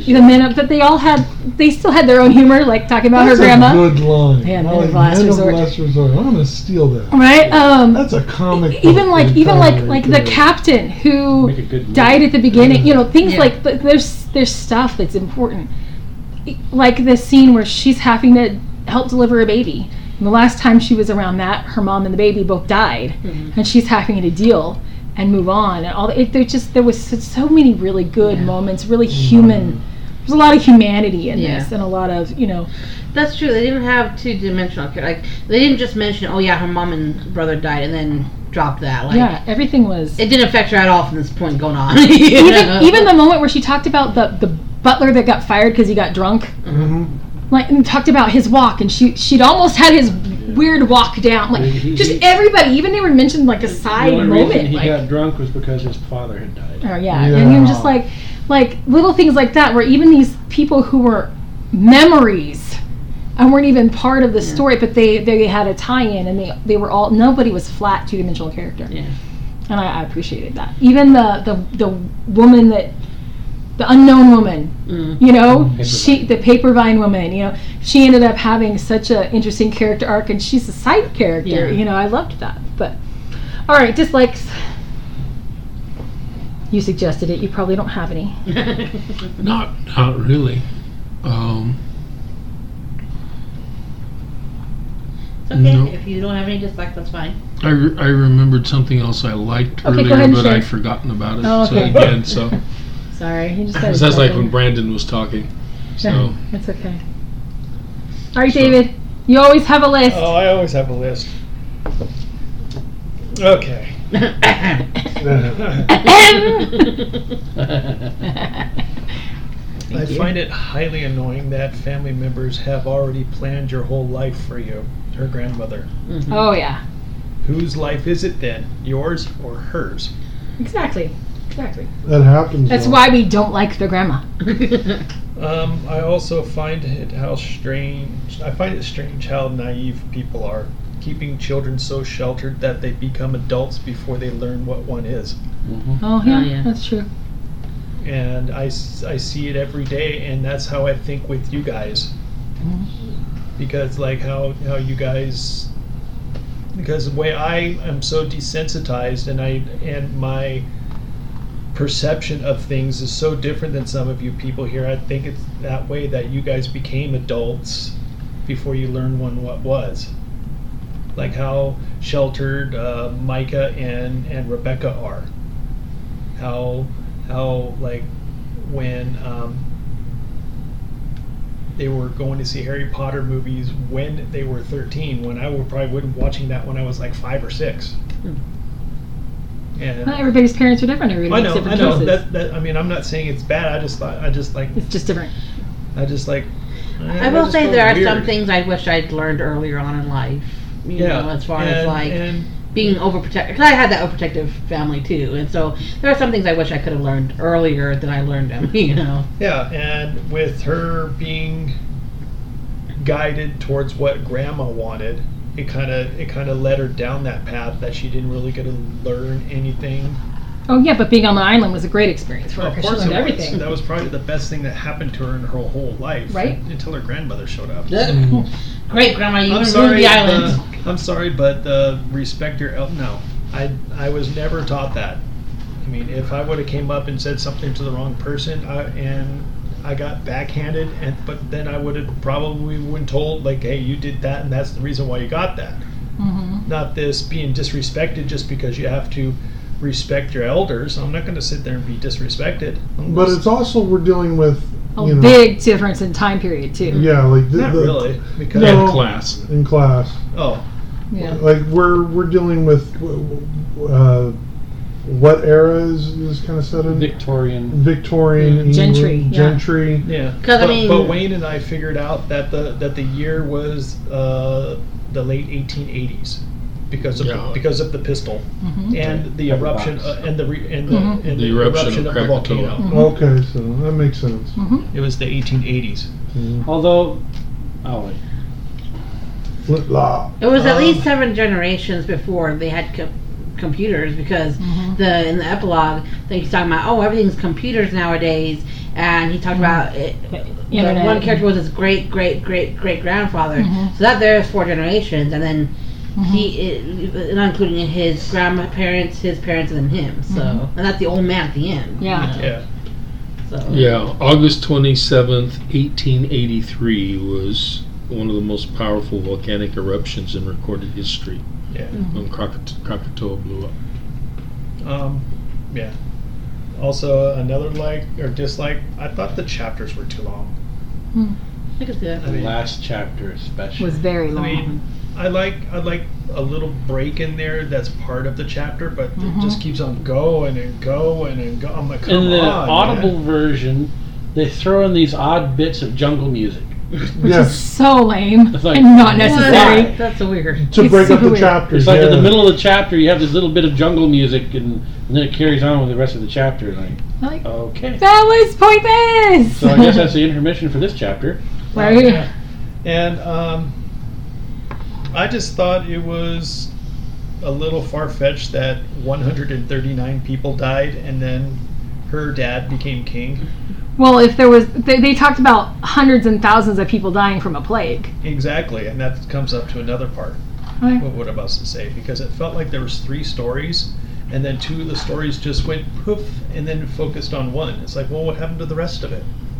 they still had their own humor, like talking about her grandma. That's a good line. Yeah, I Men like of Last Men Resort. of Last Resort. I'm gonna steal that. Right? That's a comic. Even book like right the captain who Make a good died movie. at the beginning. You know, things Yeah. like there's stuff that's important. Like the scene where she's having to help deliver a baby. And the last time she was around that, her mom and the baby both died, and she's having to deal and move on. And all there was so many really good moments, really human. There's a lot of humanity in this, and a lot of, you know. That's true. They didn't have two-dimensional character. Like, they didn't just mention, oh yeah, her mom and brother died, and then drop that. Like, Yeah, everything was. it didn't affect her at all from this point going on. Even the moment where she talked about the butler that got fired because he got drunk. Mm-hmm. Like, and talked about his walk, and she'd almost had his weird walk down. Like, just everybody, even they were mentioned like a side The only moment. reason he like, got drunk was because his father had died. oh yeah, and you're just like little things like that, where even these people who were memories and weren't even part of the story, but they had a tie-in, and they were all, nobody was flat two-dimensional character. Yeah. And I appreciated that. Even the woman that. The unknown woman, you know, the Papervine woman, you know, she ended up having such an interesting character arc, and she's a side character, you know, I loved that. But, all right, dislikes. You suggested it, you probably don't have any. Not really. It's okay. If you don't have any dislikes, that's fine. I remembered something else I liked Okay, go earlier, ahead and but share. I'd forgotten about it. Oh, okay. So again, so Sorry, you just it sounds like when Brandon was talking. So It's okay. All right, David, you always have a list. Oh, I always have a list. Okay. I find it highly annoying that family members have already planned your whole life for you. Her grandmother. Oh, yeah. Whose life is it then? Yours or hers? Exactly. That happens. That's though. why we don't like the grandma. I also find it strange how naive people are, keeping children so sheltered that they become adults before they learn what one is. Oh, yeah, that's true. And I see it every day, and that's how I think with you guys. Because like how you guys, because the way I am so desensitized, and my perception of things is so different than some of you people here. I think it's that way that you guys became adults before you learned what was. Like how sheltered Micah and Rebecca are. How like when they were going to see Harry Potter movies when they were 13, when I probably wouldn't watching that when I was like 5 or 6. And Not everybody's parents are different. Everybody makes different choices. that. I mean, I'm not saying it's bad. I just like. It's just different. I just like. I will say there are some things I wish I'd learned earlier on in life. You know, as far as like being overprotective. Because I had that overprotective family too, and so there are some things I wish I could have learned earlier than I learned them. You know. Yeah, and with her being guided towards what Grandma wanted, it kind of led her down that path that she didn't really get to learn anything. Oh yeah, but being on the island was a great experience for her. Of 'Cause she course, learned it was. everything. That was probably the best thing that happened to her in her whole life, Right? Until her grandmother showed up. Great, Grandma, you I'm ruined sorry, the island. I'm sorry, but respect your no. I was never taught that. I mean, if I would have came up and said something to the wrong person, and I got backhanded, but then I would have probably been told like, hey, you did that, and that's the reason why you got that. not this being disrespected just because you have to respect your elders. I'm not going to sit there and be disrespected. But it's also, we're dealing with, A big difference in time period too. yeah, like not really, because No. In class. in class. oh, Yeah. Like we're dealing with what era is kind of set in? Victorian. Victorian England, Gentry, yeah. Gentry. yeah. 'Cause, I but, mean- but Wayne and I figured out that the year was the late 1880s because of Yeah. the pistol Mhm. and the eruption and Mhm. the eruption of the Krakatoa. volcano. Okay, so that makes sense. It was the 1880s. Although, oh wait. Flip-flop. It was at least 7 generations before they had computers, because in the epilogue, he's talking about, everything's computers nowadays, and he talked about it. The Internet. one character was his great grandfather, so that there's 4 generations, and then not including his grandparents, his parents, and then him. So, and that's the old man at the end. Yeah. Yeah. So Yeah, August 27th, 1883 was one of the most powerful volcanic eruptions in recorded history Yeah. when Krakatoa blew up. Yeah. Also, another like or dislike. I thought the chapters were too long. I could see that. I mean, The last chapter especially. Was very I long. mean, I like a little break in there that's part of the chapter, but it just keeps on going and going and going. I'm like, come In the on, Audible man. version, they throw in these odd bits of jungle music. Yes, So lame It's like- and not What? necessary. That's so weird. to It's break up so the weird. chapters. It's like in the yeah. middle of the chapter, you have this little bit of jungle music, and then it carries on with the rest of the chapter. Like, Like, okay. that was pointless. So I guess that's the intermission for this chapter. Right. And I just thought it was a little far-fetched that 139 people died and then her dad became king. Well, if there was, they talked about hundreds and thousands of people dying from a plague. Exactly, and that comes up to another part. Right. What I'm about to say, because it felt like there was 3 stories, and then 2 of the stories just went poof, and then focused on one. It's like, well, what happened to the rest of it?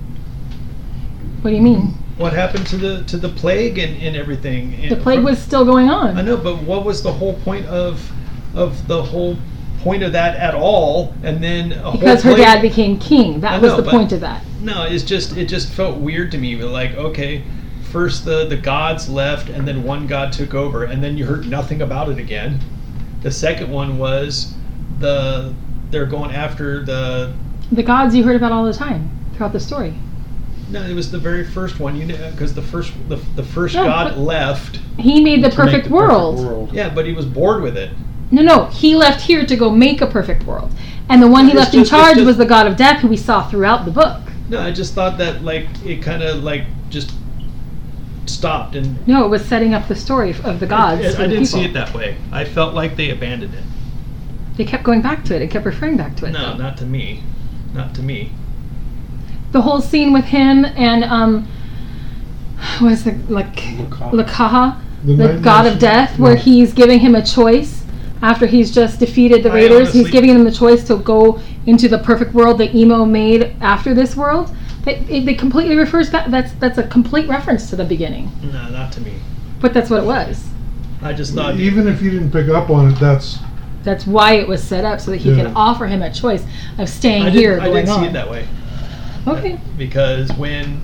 What do you mean? What happened to the plague and everything? The plague was still going I on. know, but what was the whole point of the whole point of that at all? And then Because her dad became king. I That was know, the but- point of that. No, it just felt weird to me. But like, okay, first the gods left, and then one god took over, and then you heard nothing about it again. The second one was they're going after the. The gods you heard about all the time throughout the story. No, it was the very first one. You know, because the first Yeah, god but- left. He made the To make perfect the world. Yeah, but he was bored with it. No, he left here to go make a perfect world. And the one he It's left in just- charge it's just- was the god of death, who we saw throughout the book. No, I just thought that like it kind of like just stopped and. No, it was setting up the story of the gods. I for the didn't see people. it that way. I felt like they abandoned it. They kept going back to it. It kept referring back to it. No, though. not to me. Not to me. The whole scene with him and what is it, like Lakaha, the Night god of Nation. death, where Yeah. he's giving him a choice after he's just defeated the I raiders. He's honestly- giving him the choice to go into the perfect world that Emo made after this world. They completely refers back. That's a complete reference to the beginning. No, not to me. But that's what it was. I just thought. Even if you didn't pick up on it, that's That's why it was set up, so that he Yeah. could offer him a choice of staying I here, didn't, I going didn't on. see it that way. Okay. Because when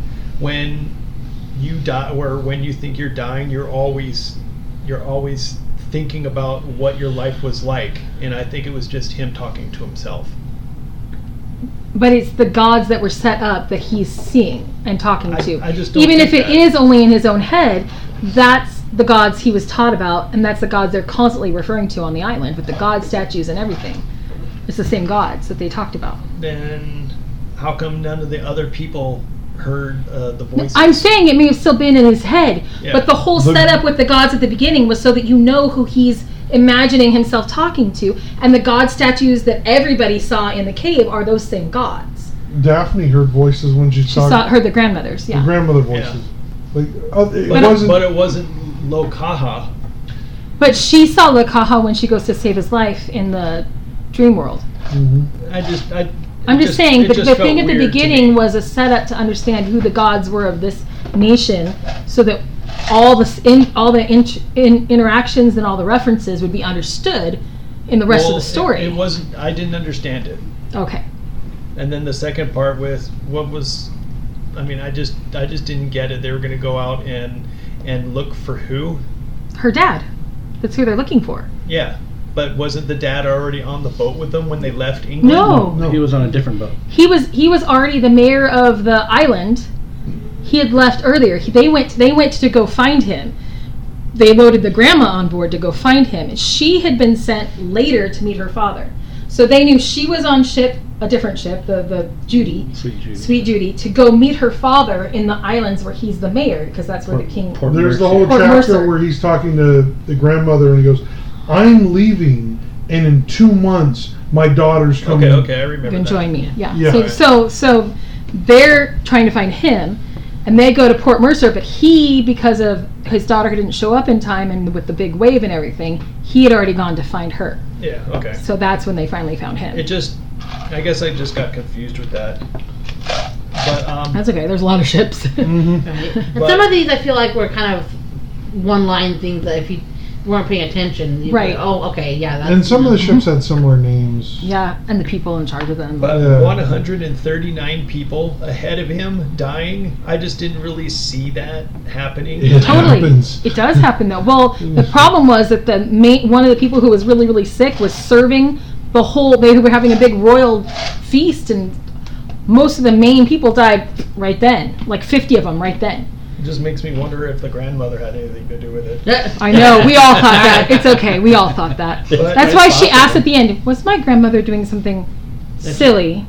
you die, or when you think you're dying, you're always thinking about what your life was like, and I think it was just him talking to himself. But it's the gods that were set up that he's seeing and talking to. I just don't Even think if it that. is only in his own head, that's the gods he was taught about, and that's the gods they're constantly referring to on the island with the god statues and everything. It's the same gods that they talked about. Then how come none of the other people heard the voices? I'm saying it may have still been in his head, Yeah. but the whole But- setup with the gods at the beginning was so that you know who he's imagining himself talking to, and the god statues that everybody saw in the cave are those same gods. Daphne heard voices when she She saw heard the grandmothers, the yeah. grandmother voices. Like it but, wasn't. but it wasn't Lokaha. But she saw Lakaha when she goes to save his life in the dream world. Mhm. I'm just saying, it the just thing felt at the weird to beginning me. was a setup to understand who the gods were of this nation, so that all the interactions and all the references would be understood in the rest of the story. It wasn't. I didn't understand it. Okay. And then the second part with what was, I mean, I just didn't get it. They were going to go out and look for who? Her dad. That's who they're looking for. Yeah, but wasn't the dad already on the boat with them when they left England? No. He was on a different boat. He was already the mayor of the island. He had left earlier. They went to go find him. They loaded the grandma on board to go find him. And she had been sent later to meet her father. So they knew she was on a different ship, the Judy, Sweet Judy, to go meet her father in the islands where he's the mayor, because that's where the king. There's the whole Port chapter Mercer. where he's talking to the grandmother and he goes, "I'm leaving, and in 2 months my daughter's coming." Okay, I remember. You can that. join me. Yeah. Yeah. So they're trying to find him, and they go to Port Mercer, but he, because of his daughter who didn't show up in time and with the big wave and everything, he had already gone to find her. Yeah. Okay. So that's when they finally found him. I guess I just got confused with that. But That's okay. There's a lot of ships. Right. And But- some of these I feel like were kind of one-line things that if you weren't paying attention, you'd Right. Be, oh, okay, yeah. That's, And some of the ships had similar names. Yeah, and the people in charge of them. But Yeah. 139 people ahead of him dying, I just didn't really see that happening. It Totally. happens. It does happen though. Well, the problem was that one of the people who was really, really sick was serving the whole. They were having a big royal feast, and most of the main people died right then. Like 50 of them right then. It just makes me wonder if the grandmother had anything to do with it. I know. We all thought that. It's okay. We all thought that. But That's it's why she possible. asked at the end, "Was my grandmother doing something silly?"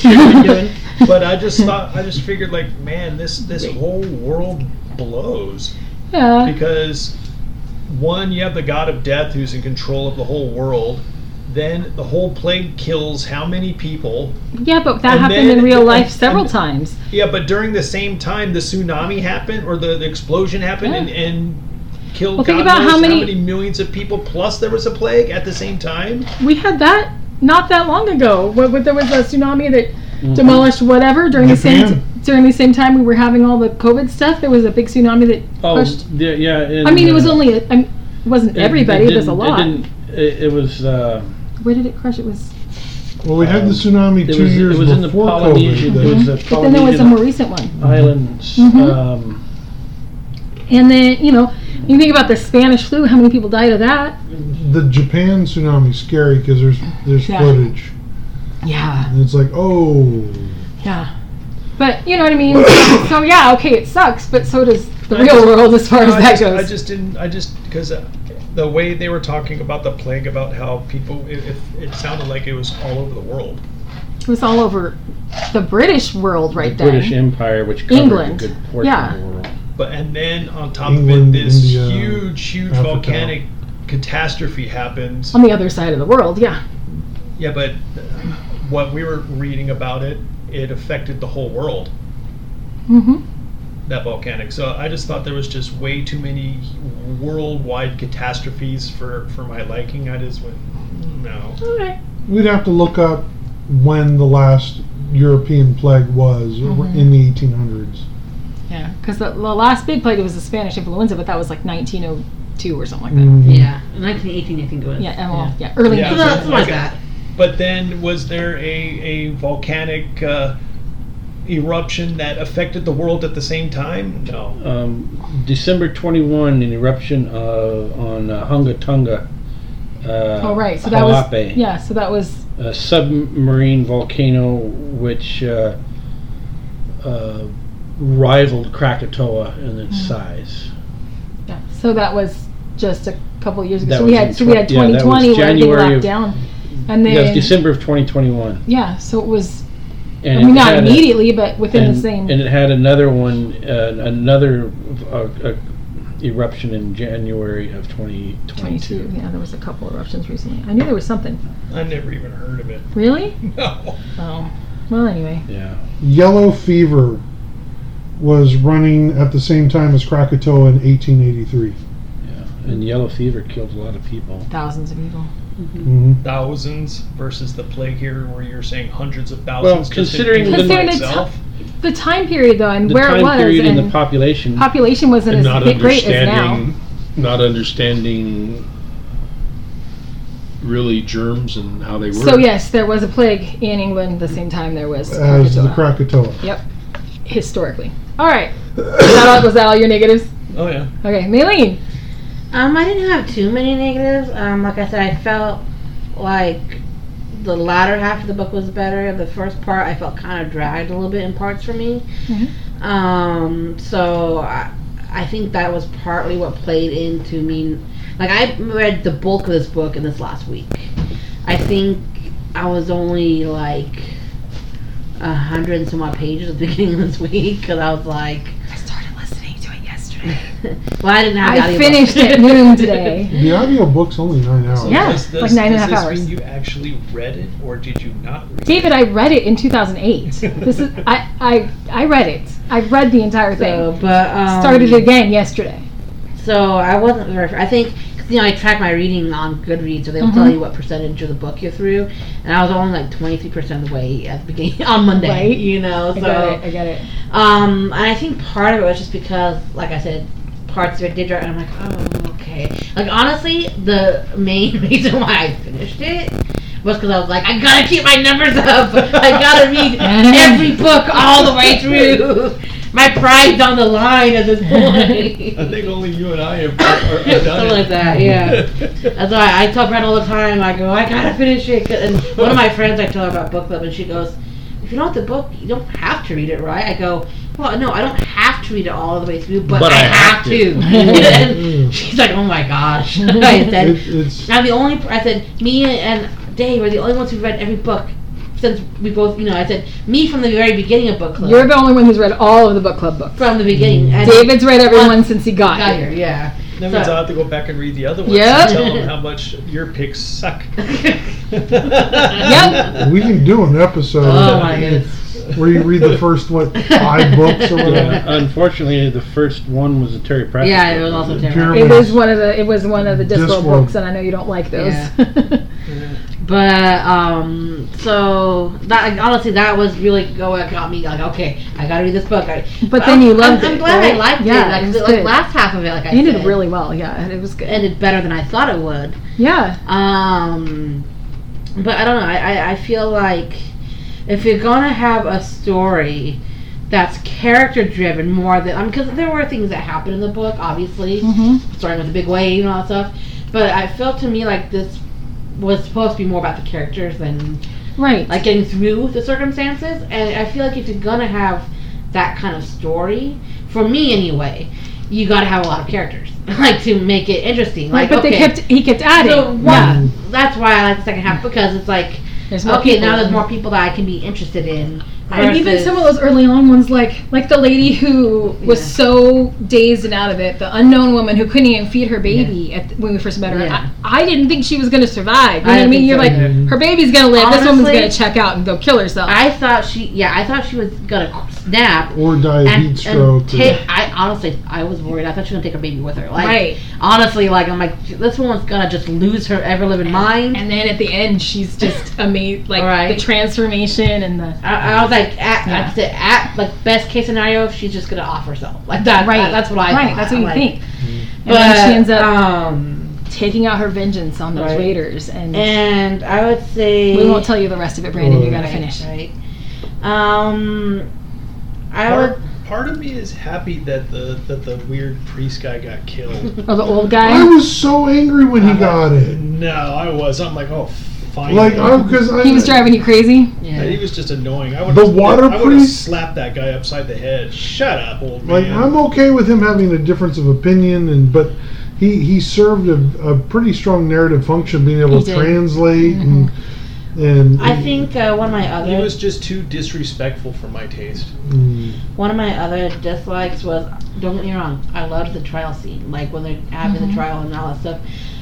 But I just figured, like, man, this whole world blows. Yeah. Because one, you have the god of death who's in control of the whole world. Then the whole plague kills how many people? Yeah, but that And happened then- in real life and- several and- times. Yeah, but during the same time, the tsunami happened, or the explosion happened, Yeah. and killed Well, think God about knows how many- millions of people. Plus, there was a plague at the same time. We had that not that long ago. There was a tsunami that demolished whatever during Japan. during the same time we were having all the COVID stuff. There was a big tsunami that crushed. Yeah. I mean, it was only. It wasn't everybody. It was a didn't- lot. It was. Where did it crush? It was. Well, we had the tsunami It 2 was. years It was in the before Polynesian. COVID. It was the But then there was a Polynesian more recent one. Islands. Mhm. And then you think about the Spanish flu. How many people died of that? The Japan tsunami is scary because there's Yeah. footage. Yeah. And it's like, oh. Yeah. But you know what I mean. So yeah, okay, it sucks, but so does the I real just- world as far as that I goes. just didn't. Because the way they were talking about the plague, about how people, it sounded like it was all over the world. It was all over the British world right The then. British Empire, which covered England. a good portion Yeah. of the world. And then on top England, of it, this India, huge Africa. volcanic catastrophe happens. On the other side of the world, yeah. Yeah, but what we were reading about it affected the whole world. Mm-hmm. That volcanic. So I just thought there was just way too many worldwide catastrophes for my liking. I just went, no. All right. We'd have to look up when the last European plague was in the 1800s. Yeah, because the last big plague was the Spanish influenza, but that was like 1902 or something like that. Mhm. Yeah, 1918 I think it was. Yeah, and well, yeah, early. Yeah, Something, so- something like okay. that. But then was there a volcanic eruption that affected the world at the same time? No. December 21, an eruption on Hunga Tonga. Oh right, so that was Hawaii, yeah, so that was a submarine volcano which rivaled Krakatoa in its size. yeah, so that was just a couple of years ago. That So was we in had 2020 that was where everything January locked of- down, and That was then December of 2021. yeah, so it was. And I mean, it not had a- immediately, but within and, the same. And it had another one, another eruption in January of 2022. 22. Yeah, there was a couple eruptions recently. I knew there was something. I never even heard of it. Really? No. Oh, well, anyway. Yeah. Yellow fever was running at the same time as Krakatoa in 1883. Yeah. And yellow fever killed a lot of people. Thousands of people. thousands versus the plague here, where you're saying hundreds of Well, thousands. considering just in the- England Considering itself. the time period though, and The where it time was, period and and the population. population wasn't And as great as now. not understanding really germs and how they work. So yes, there was a plague in England the same time there was As the Krakatoa. Krakatoa. Yep, historically. All right, was that all your negatives? Oh yeah. Okay, Maylene. I didn't have too many negatives. Like I said, I felt like the latter half of the book was better. The first part I felt kind of dragged a little bit in parts for me. So I think that was partly what played into me. Like, I read the bulk of this book in this last week. I think I was only like 100 and some odd pages at the beginning of this week, because I was like, I started listening to it yesterday. well, I didn't have the I audiobook. finished at noon today. The audio book's only 9 hours. Yeah, Does like 9.5 does this hours. mean you actually read it, or did you not read David, I read it in 2008. This is I read it. I read the entire thing. So, but Started it again yesterday. So I wasn't very. I think, 'cause, you know, I track my reading on Goodreads, so they'll tell you what percentage of the book you're through, and I was only like 23% of the way at the beginning on Monday. Right. You know, so I get it. and I think part of it was just because, like I said, parts of it did drag, and I'm like, oh, okay. Like, honestly, the main reason why I finished it was because I was like, I gotta keep my numbers up. I gotta read every book all the way through. My pride's on the line at this point. I think only you and I have done Something it. like that, yeah. That's why I tell Brad all the time. I go, I gotta finish it. And one of my friends, I tell her about book club, and she goes, if you don't have the book, you don't have to read it, right? I go, well, no, I don't have to read it all the way through, but I have to. And she's like, oh my gosh. I said, I'm the only. I said, me and Dave are the only ones who've read every book since we both, I said, me from the very beginning of book club. You're the only one who's read all of the book club books. From the beginning. And David's read everyone since he got here. here. Yeah. That means I'll have to go back and read the other ones Yep. and tell them how much your picks suck. Yep. We can do an episode Oh my goodness. where you read the first 5 books or whatever. Yeah, unfortunately, the first one was a Terry Pratchett. Yeah, it book. was also Jeremy- terrible. It was one of the Discworld Discworld. books, and I know you don't like those. But so that, honestly, that was really what got me like, okay, I gotta read this book. But then you loved it. I'm glad right? I liked Yeah, it. it was Like good. last half of it, like I It said, ended really well. Yeah, it was good. ended better than I thought it would. Yeah. But I don't know. I feel like if you're gonna have a story that's character driven more than because there were things that happened in the book, obviously, starting with the big wave and all that stuff. But I felt to me like this was supposed to be more about the characters than Right. like getting through the circumstances. And I feel like if you're gonna have that kind of story, for me anyway, you gotta have a lot of characters, like to make it interesting. Right, Like, but okay, he kept adding. so Yeah. that's why I like the second half, because it's like, There's more okay, people. now there's more people that I can be interested in. And even versus- some of those early on ones, like the lady who was Yeah. so dazed and out of it, the unknown woman who couldn't even feed her baby when we first met her. Yeah. I didn't think she was going to survive. You know I what I mean? didn't You're think like, so either. her baby's going to live. This woman's Honestly, going to check out and go kill herself. I thought she was gonna snap Or die of heat stroke. I was worried. I thought she was gonna take her baby with her. Like, Right. honestly, like I'm like, this woman's gonna just lose her ever living mind. And then at the end, she's just amazed. Like Right. the transformation and the. I was like, Yeah. at like best case scenario, she's just gonna off herself like that. Right. That's what I Right. thought. That's what I'm you like, think. But And then she ends up um, taking out her vengeance on those Right. raiders. And I would say we won't tell you the rest of it, Brandon. You got to Right, finish. Right. I would. Part of me is happy that the weird priest guy got killed. Oh, the old I guy. was so angry when he got it. No, I was. I'm like, oh, fine. Like, because He was driving you crazy. Yeah, he was just annoying. I The water I would have priest? slapped that guy upside the head. Shut up, old Like, man. I'm okay with him having a difference of opinion, but he served a pretty strong narrative function, being able He to did. translate and I think one of my other. He was just too disrespectful for my taste. One of my other dislikes was, don't get me wrong, I loved the trial scene, like when they're having the trial and all that stuff.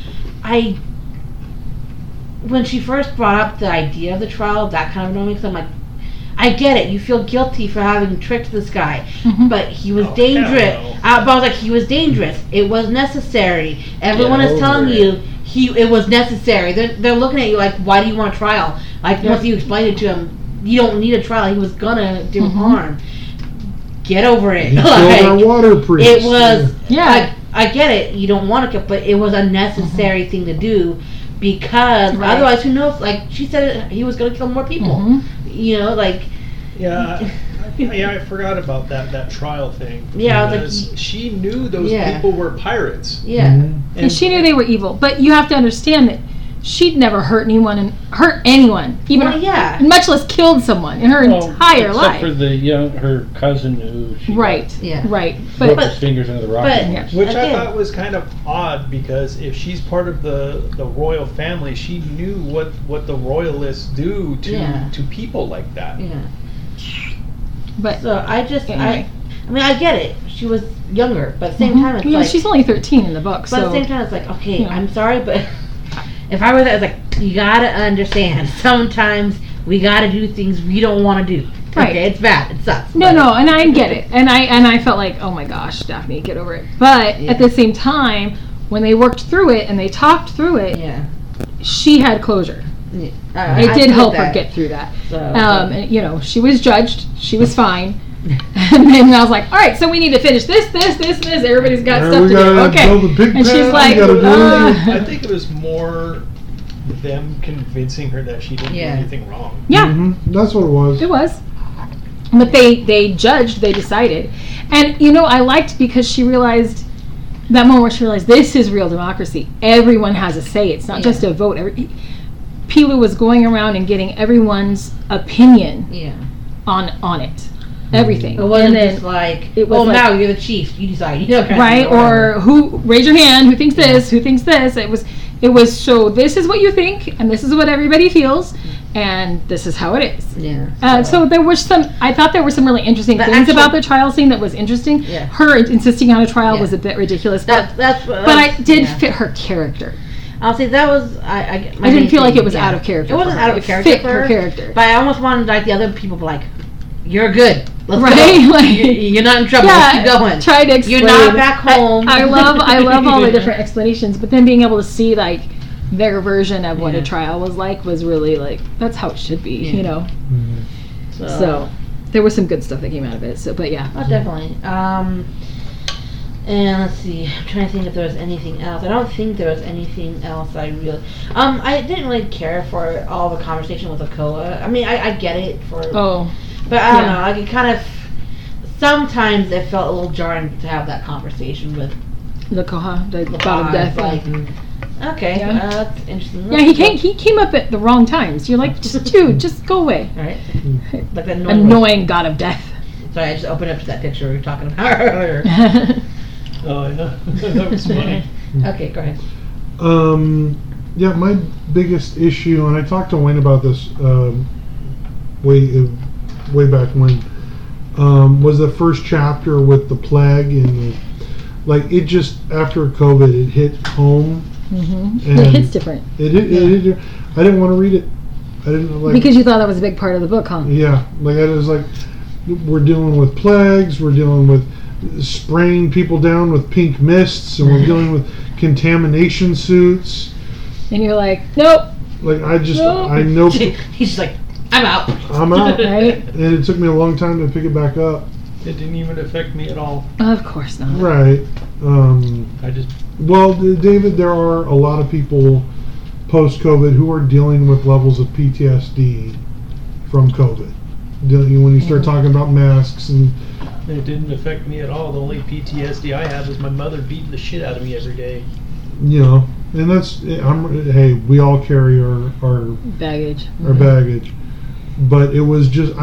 When she first brought up the idea of the trial, that kind of annoyed me, because I'm like, I get it, you feel guilty for having tricked this guy, but he was Oh, dangerous. hell no. But I was like, he was dangerous. It was necessary. Everyone Get is telling over you it was necessary. They're looking at you like, why do you want a trial? Like once you explain it to him, you don't need a trial. He was gonna do harm. Get over it. He killed our water priest. It was I get it. You don't want to, but it was a necessary thing to do because otherwise, who knows? Like she said, he was gonna kill more people. You know, like I forgot about that trial thing. Yeah, because she knew those people were pirates. Yeah, and she knew they were evil. But you have to understand that she'd never hurt anyone, even much less killed someone in her entire life. Except for her cousin who she right, broke his fingers into the rock. Which I thought was kind of odd because if she's part of the royal family, she knew what the royalists do to people like that. Yeah. But so I mean, I get it. She was younger, but at the same time, it's like she's only 13 in the book. But at the same time, it's like, okay, I'm sorry, but if I were there, it's like you gotta understand. Sometimes we gotta do things we don't want to do. Right? Okay, it's bad. It sucks. No, and I get it, and I felt like, oh my gosh, Daphne, get over it. But at the same time, when they worked through it and they talked through it, she had closure. It did help her get through that. So, and, she was judged. She was fine. And then I was like, all right, so we need to finish this. Everybody's got stuff to do. Okay. And she's like, I think it was more them convincing her that she didn't do anything wrong. Yeah. That's what it was. It was. But they judged, they decided. And, I liked because she realized that moment where she realized this is real democracy. Everyone has a say. It's not just a vote. Pilou was going around and getting everyone's opinion on it. Everything. It wasn't just like, now you're the chief, you decide. Right? Or who, raise your hand, who thinks this, who thinks this. It was so this is what you think, and this is what everybody feels, and this is how it is. Yeah. So there was I thought there were some really interesting things about the trial scene that was interesting. Yeah. Her insisting on a trial was a bit ridiculous, but I did fit her character. I'll say that was I didn't feel like it was out of character. It wasn't out of character. Fit her character. But I almost wanted like the other people to like, you're good. Let's go. Like, you're not in trouble. Let's keep going. Try to explain. You're not back home. I love all the different explanations, but then being able to see like their version of what a trial was like was really like that's how it should be, So there was some good stuff that came out of it. So, but yeah, definitely. And let's see, I'm trying to think if there was anything else. I don't think there was anything else I I didn't really care for all the conversation with Okoa. I mean, I get it but I don't know, like it kind of, sometimes it felt a little jarring to have that conversation with Okoa, the god of death. Like, okay, that's interesting. He came up at the wrong times. You're like, dude, just go away. Right? Like that annoying god of death. Sorry, I just opened up to that picture we were talking about earlier. Oh yeah, that was funny. Okay, go ahead. My biggest issue, and I talked to Wayne about this way back when, was the first chapter with the plague and it just after COVID it hit home. And it hits different. It I didn't want to read it. I didn't because you thought that was a big part of the book, huh? Yeah, I was like, we're dealing with plagues, we're dealing with spraying people down with pink mists, and we're dealing with contamination suits. And you're like, nope. I know. He's just like, I'm out. Right? And it took me a long time to pick it back up. It didn't even affect me at all. Of course not. Right. Well, David, there are a lot of people post-COVID who are dealing with levels of PTSD from COVID. When you start talking about masks and... It didn't affect me at all. The only PTSD I have is my mother beating the shit out of me every day. And that's... we all carry our baggage. Our baggage. But it was just...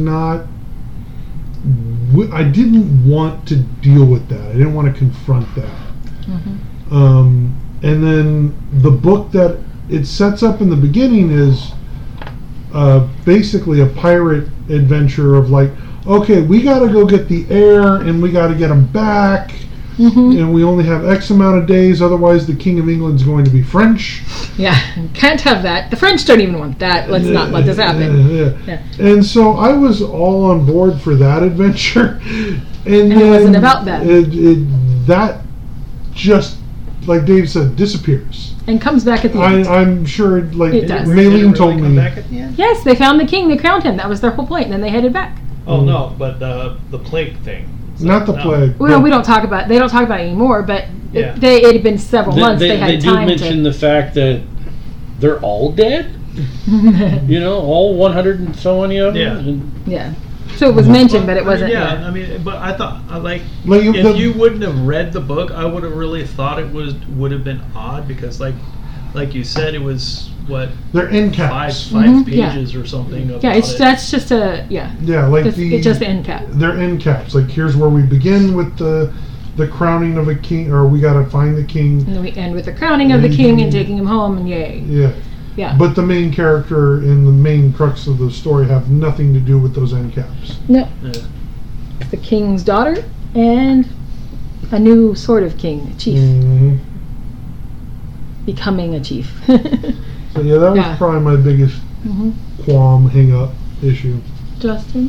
I didn't want to deal with that. I didn't want to confront that. And then the book that it sets up in the beginning is basically a pirate adventure of okay, we got to go get the heir and we got to get him back. And we only have X amount of days, otherwise the King of England's going to be French. Yeah, can't have that. The French don't even want that. Let's not let this happen. And so I was all on board for that adventure. And it wasn't about that. That just like Dave said, disappears. And comes back at the end. I'm sure, like It does. Maylene told come me. back at the end? Yes, they found the king. They crowned him. That was their whole point. And then they headed back. Oh no, but the plague thing. Not the No. plague. Well, but- we don't talk about. They don't talk about it anymore. But Yeah. it had been several months. They had they do time mention to. the fact that they're all dead. You know, all 100 and so many of them. Yeah. And Yeah. So it was mentioned, but it I mean, wasn't. yeah, I mean, but I thought, Like, if you wouldn't have read the book, I would have really thought it would have been odd because, like you said, it was what they're end five caps. Yeah. pages or something. Yeah, about it. that's just a yeah. Yeah, like It's just the end cap. They're end caps. Like here's where we begin with the crowning of a king, or we got to find the king. And then we end with the crowning of the king and taking him home, and yay. Yeah. Yeah. But the main character and the main crux of the story have nothing to do with those end caps. No, Yeah. it's the king's daughter and a new sort of king, a chief, Mhm. becoming a chief. So yeah, that was Yeah. probably my biggest Mhm. qualm, hang up issue. Justin,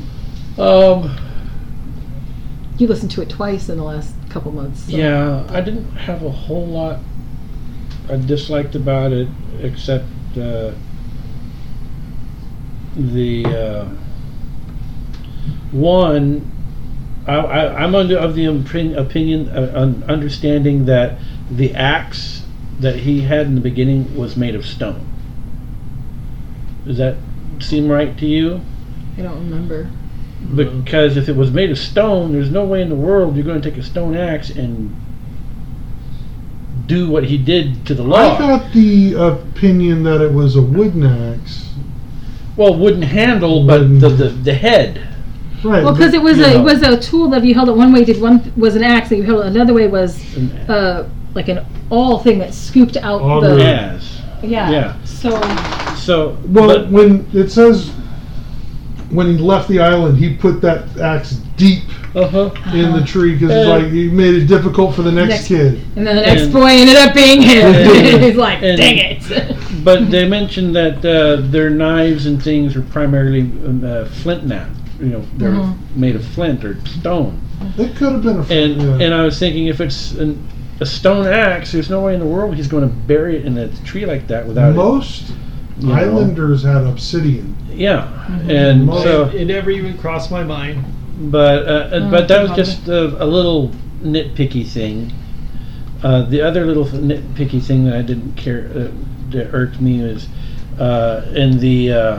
you listened to it twice in the last couple months. So. yeah, I didn't have a whole lot I disliked about it, except one. I'm of the opinion, understanding that the axe that he had in the beginning was made of stone. Does that seem right to you? I don't remember. Because if it was made of stone, there's no way in the world you're going to take a stone axe and do what he did to the I log. got the opinion that it was a wooden axe. Well, wooden handle, but the head. Right. Well, because but- it was you a know. it was a tool that if you held it one way, was an axe, and you held it another way was like an awl thing that scooped out Auger. the Yes. yeah. So So, Well, but, when it says when he left the island, he put that axe deep in the tree because it's like he made it difficult for the next kid. and then the next And- boy ended up being him. And- He's like, and- dang it. but they mentioned that their knives and things were primarily flint knap. You know, they're made of flint or stone. It could have been a And yeah. and I was thinking, if it's a stone axe, there's no way in the world he's going to bury it in a tree like that without most you know. islanders had obsidian. Yeah, and Most- so, It never even crossed my mind. but that was probably. just a little nitpicky thing. The other little nitpicky thing that I didn't care that irked me was in the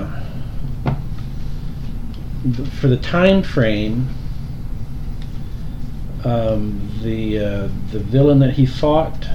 for the time frame. The villain that he fought.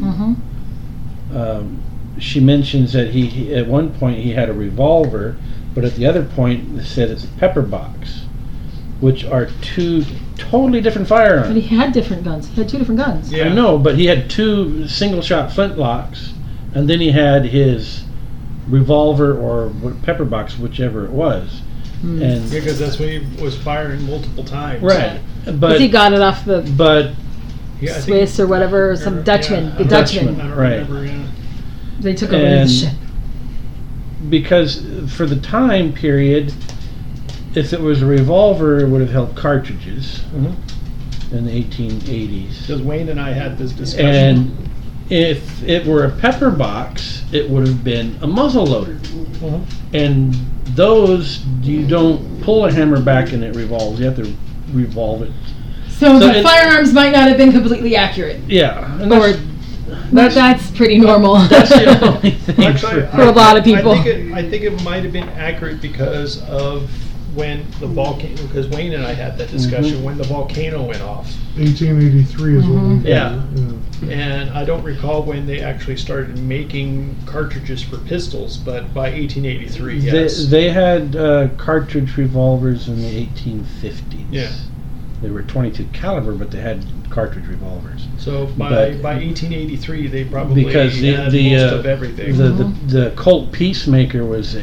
She mentions that he at one point he had a revolver, but at the other point it said it's a pepper box, which are two totally different But firearms. he had different guns. He had two different guns. Yeah. I know, but he had two single-shot flintlocks, and then he had his revolver or pepper box, whichever it was. And Because that's when he was firing multiple times. right, But he got it off the but Yeah, I think- Swiss or whatever, or some Dutchman. yeah, The Dutchman. Dutchman. I don't Right. remember. Yeah. They took over And- his ship. because for the time period, if it was a revolver, it would have held cartridges in the 1880s. Because Wayne and I had this discussion. And if it were a pepper box, it would have been a muzzle loader. And those, you don't pull a hammer back and it revolves. You have to revolve it. So the it's- firearms might not have been completely accurate. Yeah. And Or that's pretty normal. that's the only thing. Actually, For a lot of people. I think it might have been accurate because of when the volcano. Because Wayne and I had that discussion when the volcano went off. 1883 is what we Yeah. yeah. And I don't recall when they actually started making cartridges for pistols, but by 1883, yes. They had cartridge revolvers in the 1850s. Yeah. They were 22 caliber, but they had cartridge revolvers. So by But- 1883, they probably Because the had the, most of everything. the Colt Peacemaker was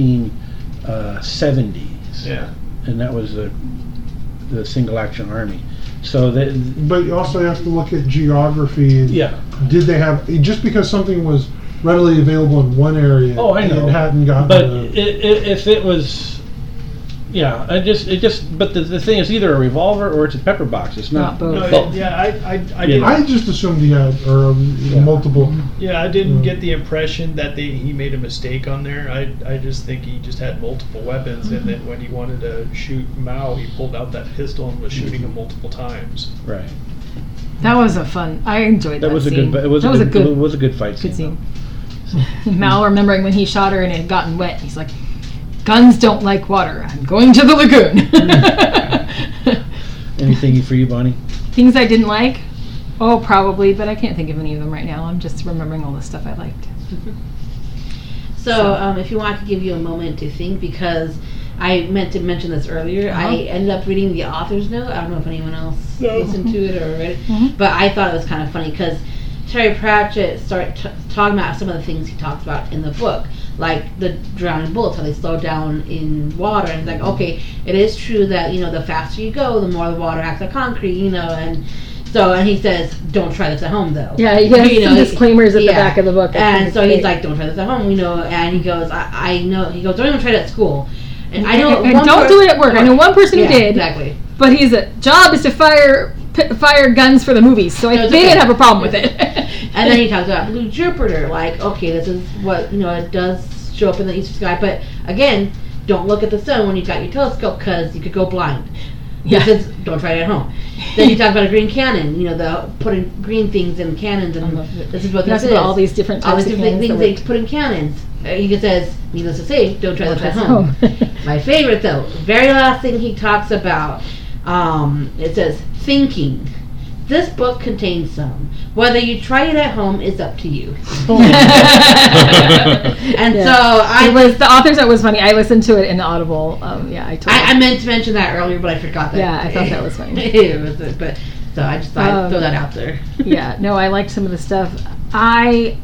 1870s. Yeah. And that was the single action army. So that But you also have to look at geography. And yeah. Did they have just because something was readily available in one area? Oh, I know. It hadn't gotten. But if it was Yeah, but the thing is either a revolver or it's a pepper box. It's not. Not both. No, both. I Yeah. didn't. I just assumed he had multiple. Yeah, I didn't get the impression that he made a mistake on there. I just think he just had multiple weapons, and then when he wanted to shoot Mao, he pulled out that pistol and was shooting him multiple times. Right. That was a fun. I enjoyed that. That was scene. a good. It was a good fight Good scene. scene. Mal remembering when he shot her and it had gotten wet. He's like, "Guns don't like water. I'm going to the lagoon." Anything for you, Bonnie? Things I didn't like? Oh, probably, but I can't think of any of them right now. I'm just remembering all the stuff I liked. So, if you want to give you a moment to think, because I meant to mention this earlier, I ended up reading the author's note. I don't know if anyone else listened to it or read it, but I thought it was kind of funny because Terry Pratchett started talking about some of the things he talks about in the book, like the drowning bullets, how they slow down in water, and it's like, okay, it is true that, the faster you go, the more the water acts like concrete, and he says, don't try this at home, though. Yeah, he has some disclaimers at the back of the book. And so he's like, don't try this at home, and he goes, I know, he goes, don't even try it at school. And I know, and don't do it at work. I know one person who did. Exactly. But his job is to fire guns for the movies, so they didn't have a problem with it. And then he talks about Blue Jupiter, like, okay, this is what, it does show up in the eastern sky, but again, don't look at the sun when you've got your telescope, because you could go blind. Yeah. This is, don't try it at home. Then you talk about a green cannon, the putting green things in cannons, and this is what this is. All these different types of things they put in cannons. He says, needless to say, don't try this at home. My favorite, though, very last thing he talks about, it says, thinking. This book contains some. Whether you try it at home is up to you. And so it was the author's note was funny. I listened to it in Audible. I meant to mention that earlier, but I forgot that. Yeah, I thought that was funny. But so I just thought I'd throw that out there. Yeah, no, I liked some of the stuff. I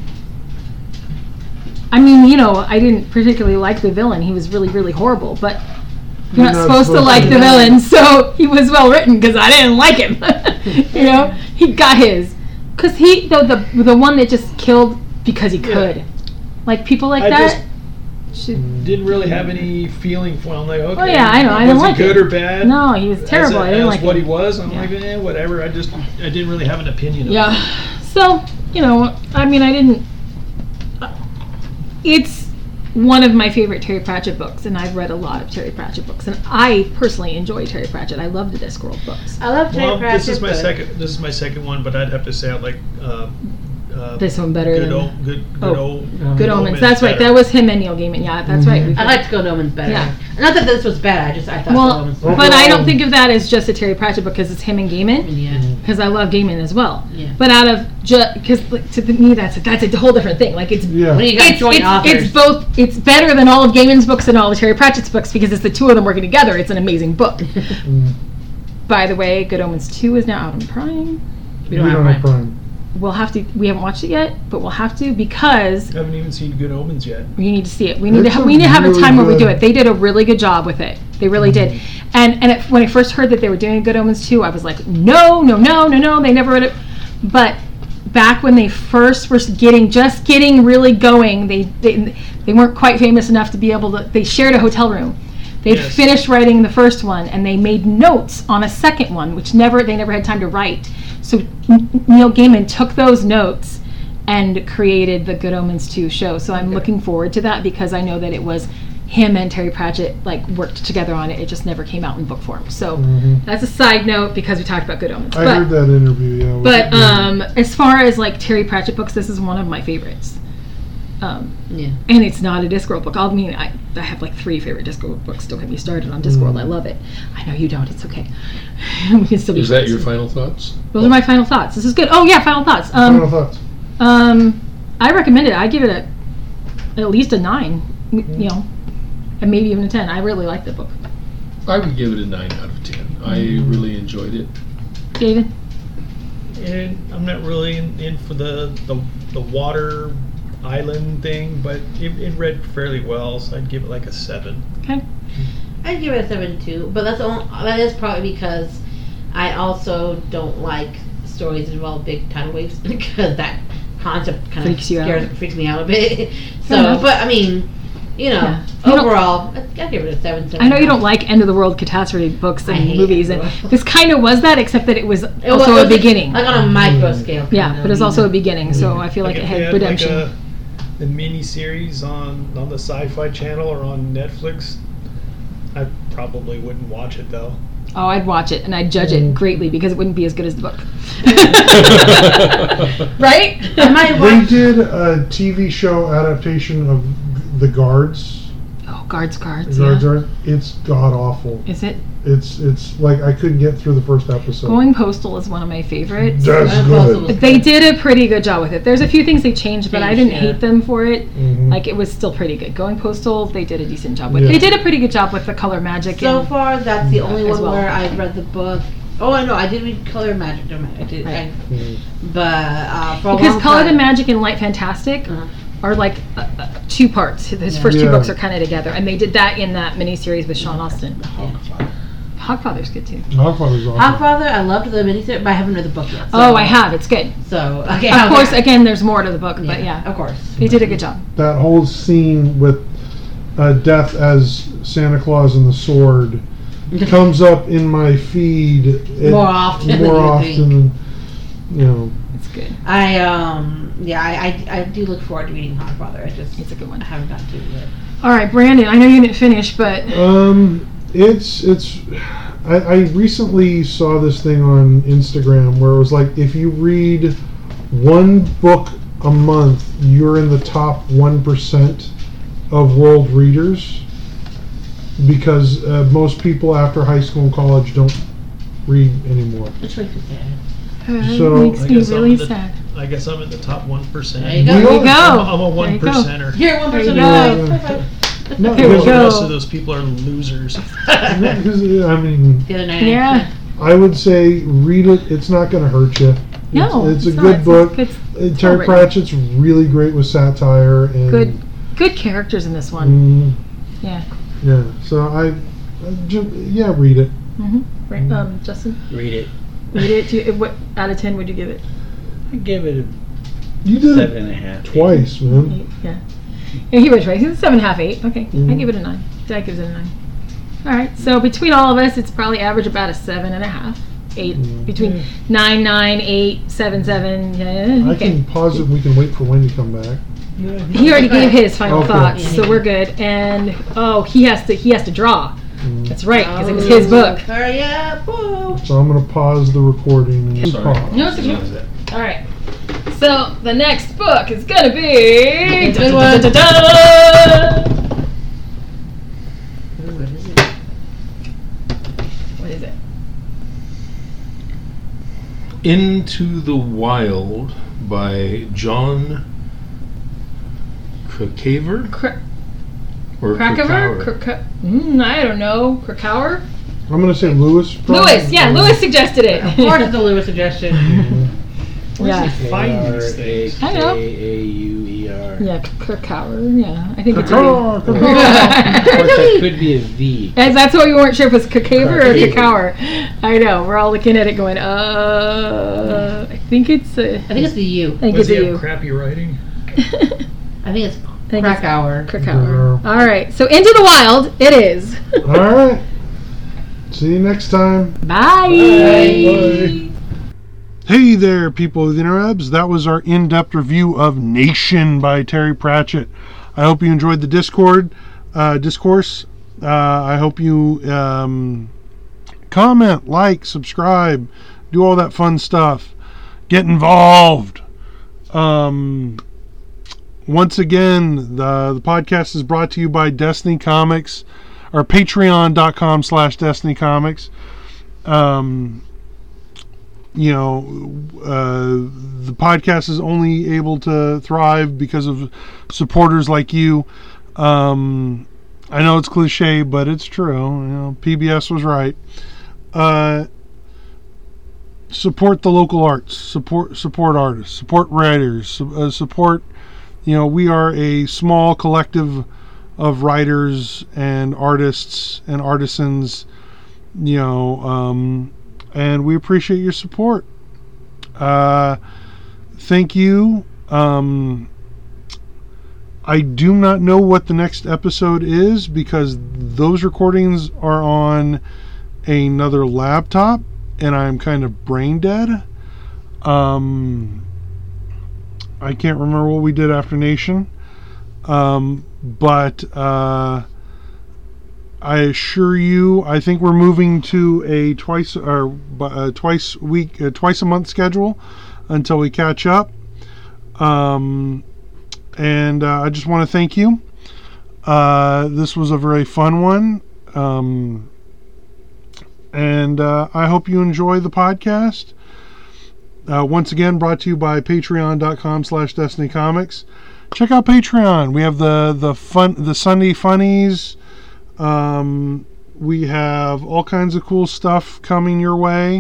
mean, I didn't particularly like the villain. He was really, really horrible, but you're not supposed to like the villain, so he was well written because I didn't like him. He got his. Because the one that just killed because he could. Like, people like that didn't really have any feeling for him. I'm like, okay. Oh, yeah, I know. I didn't like it. Was he good or bad? No, he was terrible. I didn't like what him. he was, I'm like, whatever. I didn't really have an opinion of it. So, I mean, I didn't... It's one of my favorite Terry Pratchett books, and I've read a lot of Terry Pratchett books, and I personally enjoy Terry Pratchett. I love the Discworld books. I love Terry Pratchett. This is my second one, but I'd have to say I like this one better Good Omens. That's right. That was him and Neil Gaiman. Yeah, that's right. I liked Good Omens better. Yeah. Not that this was bad. I thought Good Omens was but I don't think of that as just a Terry Pratchett book because it's him and Gaiman. Yeah. Because I love Gaiman as well. Yeah. But out of because to me that's a whole different thing. Like when you got joint authors. It's both. It's better than all of Gaiman's books and all of Terry Pratchett's books because it's the two of them working together. It's an amazing book. By the way, Good Omens 2 is now out on Prime. We don't have Prime. We'll have to. We haven't watched it yet, but we'll have to because I haven't even seen Good Omens yet. We need to see it. We need to have a time where we do it. They did a really good job with it. They really did. And when I first heard that they were doing Good Omens 2, I was like, no. They never read it. But back when they first were just getting really going, they weren't quite famous enough to be able to. They shared a hotel room. They'd finished writing the first one, and they made notes on a second one, which they never had time to write. So Neil Gaiman took those notes and created the Good Omens 2 show. So I'm looking forward to that because I know that it was him and Terry Pratchett worked together on it. It just never came out in book form. So that's a side note because we talked about Good Omens. I heard that interview. Yeah. But as far as Terry Pratchett books, this is one of my favorites. And it's not a Discworld book. I mean, I have 3 favorite Discworld books. Don't get me started on Discworld. I love it. I know you don't. It's okay. We can still be Is that your final thoughts? Those are my final thoughts. This is good. Oh yeah, final thoughts. Final thoughts. I recommend it. I give it at least a 9. And maybe even a 10. I really like the book. I would give it a 9 out of 10. I really enjoyed it. David? And I'm not really in for the water island thing, but it read fairly well, so I'd give it a 7. Okay. I'd give it a 7 too, but that is probably because I also don't like stories that involve big tidal waves because that concept kind of freaks me out a bit. So, but I mean, You know, Yeah. You don't- overall, I'll give it a 7. I know you don't like end of the world catastrophe books I and hate movies, it. and this kind of was that, except that it was It also was a beginning. Like on a micro scale. Yeah, kind but it's of, also a you know. beginning, so I feel like if it they had redemption. a mini series on the Sci-Fi Channel or on Netflix, I probably wouldn't watch it though. Oh, I'd watch it and I'd judge it greatly because it wouldn't be as good as the book. Right? I might They watch. did a TV show adaptation of The Guards. Oh, guards, Yeah. It's god awful. Is it? It's like I couldn't get through the first episode. Going Postal is one of my favorites. That's Going good. Postal was- They did a pretty good job with it. There's a few things they changed, but I didn't Yeah. hate them for it. Mhm. Like, it was still pretty good. Going Postal, they did a decent job with. Yeah. They did a pretty good job with the color magic. So and, far, that's the only As one well. where I've read the book. Oh, I know. I did read Color Magic. Don't I did. Right. But for a because long Color the time- Magic and Light Fantastic Uh-huh. are like 2 parts. His first 2 Yeah. books are kind of together, and they did that in that miniseries with Sean Austin. Hogfather's good too. Hogfather's awesome. Hogfather, I loved the miniseries, but I haven't read the book yet. So, Oh, I have. It's good. So okay. Of course, again, there's more to the book, but yeah, of course. they did a good job. That whole scene with Death as Santa Claus and the sword comes up in my feed More often than more you often think. than, you know. It's good. I do look forward to reading Hogfather. It's a good one. I haven't gotten to it yet. All right, Brandon. I know you didn't finish, but I recently saw this thing on Instagram where it was like, if you read one book a month, you're in the top 1% of world readers, because most people after high school and college don't read anymore. Which makes me sad. So, makes I me guess I'm really in the- sad. I guess I'm in the top 1%. There you go. There you go. I'm a There you go. 1%er. You're 1%. There you go. No, Here we The go. rest of those people are losers. because, I mean, The other night. Yeah. I would say read it. It's not going to hurt you. No, it's a not. good It's book. not. It's Terry well-written. Pratchett's really great with satire and Good characters in this one. Mm, Yeah. yeah. So read it. Right, Justin, Read it. read it. What out of 10 would you give it? I give it You a did 7.5. it twice, man. 8. Yeah. Yeah, he was right. He's 7.5, 8. Okay, I Mhm. give it a 9. Dad gives it a 9. All right. So between all of us, it's probably average about a 7.5, 8. Mhm. Between 9, 9, 8, 7, 7. Yeah, I okay. can pause it. We can wait for Wayne to come back. He already gave his final Okay. thoughts, so we're good. And he has to draw. Mm. That's right, because it was his book. Hurry up! Woo. So I'm going to pause the recording and Sorry. pause. No, it's okay. All right. So the next book is gonna be. Good one. What is it? Into the Wild by John Krakauer? Or Krakauer? I don't know. Krakauer? I'm going to say Lewis. probably. Lewis. Yeah, Lewis suggested it. Of course, it's a Lewis suggestion. Yeah. Find these things. I know. K-A-U-E-R. Yeah, Krakauer. Yeah, I think it's a Caw, Of course, that could be a V. As that's why we weren't sure if it was Krakauer or Krakauer. Krakauer. I know. We're all looking at it going, I think it's a. I think it's the U. I think Does it's he a have U. crappy writing? I think it's think it's- Krakauer. Krakauer. All right. So Into the Wild, it is. All right. See you next time. Bye. Bye. Hey there, people of the interwebs. That was our in-depth review of Nation by Terry Pratchett. I hope you enjoyed the discourse. I hope you comment, like, subscribe, do all that fun stuff. Get involved. Once again, the podcast is brought to you by Destiny Comics, or patreon.com/Destiny Comics. The podcast is only able to thrive because of supporters like you. I know it's cliche, but it's true. PBS was right. Support the local arts. Support artists. Support writers. Support. We are a small collective of writers and artists and artisans. And we appreciate your support. Thank you. I do not know what the next episode is because those recordings are on another laptop and I'm kind of brain dead. I can't remember what we did after Nation. But I assure you, I think we're moving to a twice a month schedule until we catch up. And I just want to thank you. This was a very fun one. And I hope you enjoy the podcast. Once again, brought to you by patreon.com/Destiny Comics. Check out Patreon. We have the Sunday funnies. We have all kinds of cool stuff coming your way.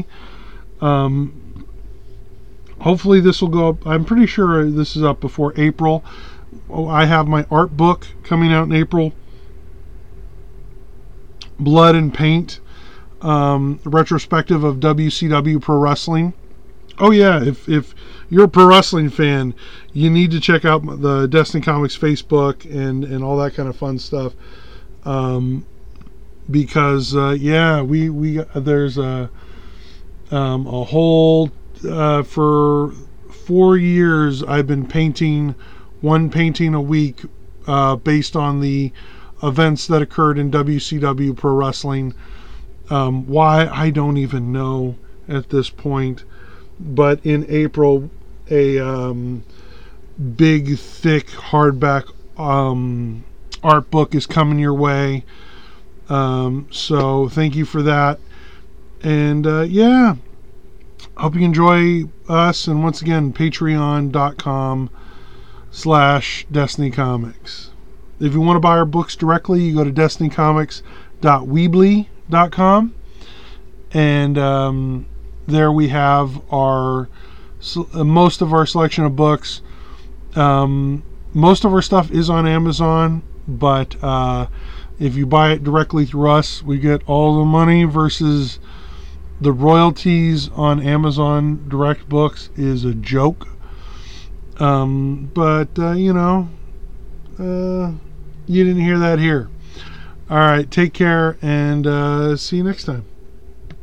Hopefully this will go up. I'm pretty sure this is up before April. I have my art book coming out in April. Blood and Paint. Retrospective of WCW Pro Wrestling. Oh yeah, if you're a pro wrestling fan, you need to check out the Destiny Comics Facebook and all that kind of fun stuff. Because we there's a whole for 4 years I've been painting one painting a week based on the events that occurred in WCW Pro Wrestling. Why, I don't even know at this point. But in April, a big, thick, hardback art book is coming your way. So thank you for that. And hope you enjoy us. And once again, patreon.com/Destiny Comics. If you want to buy our books directly, you go to destinycomics.weebly.com. And there we have our most of our selection of books. Most of our stuff is on Amazon, but if you buy it directly through us, we get all the money versus the royalties on Amazon direct books is a joke. You didn't hear that here. All right, take care and see you next time.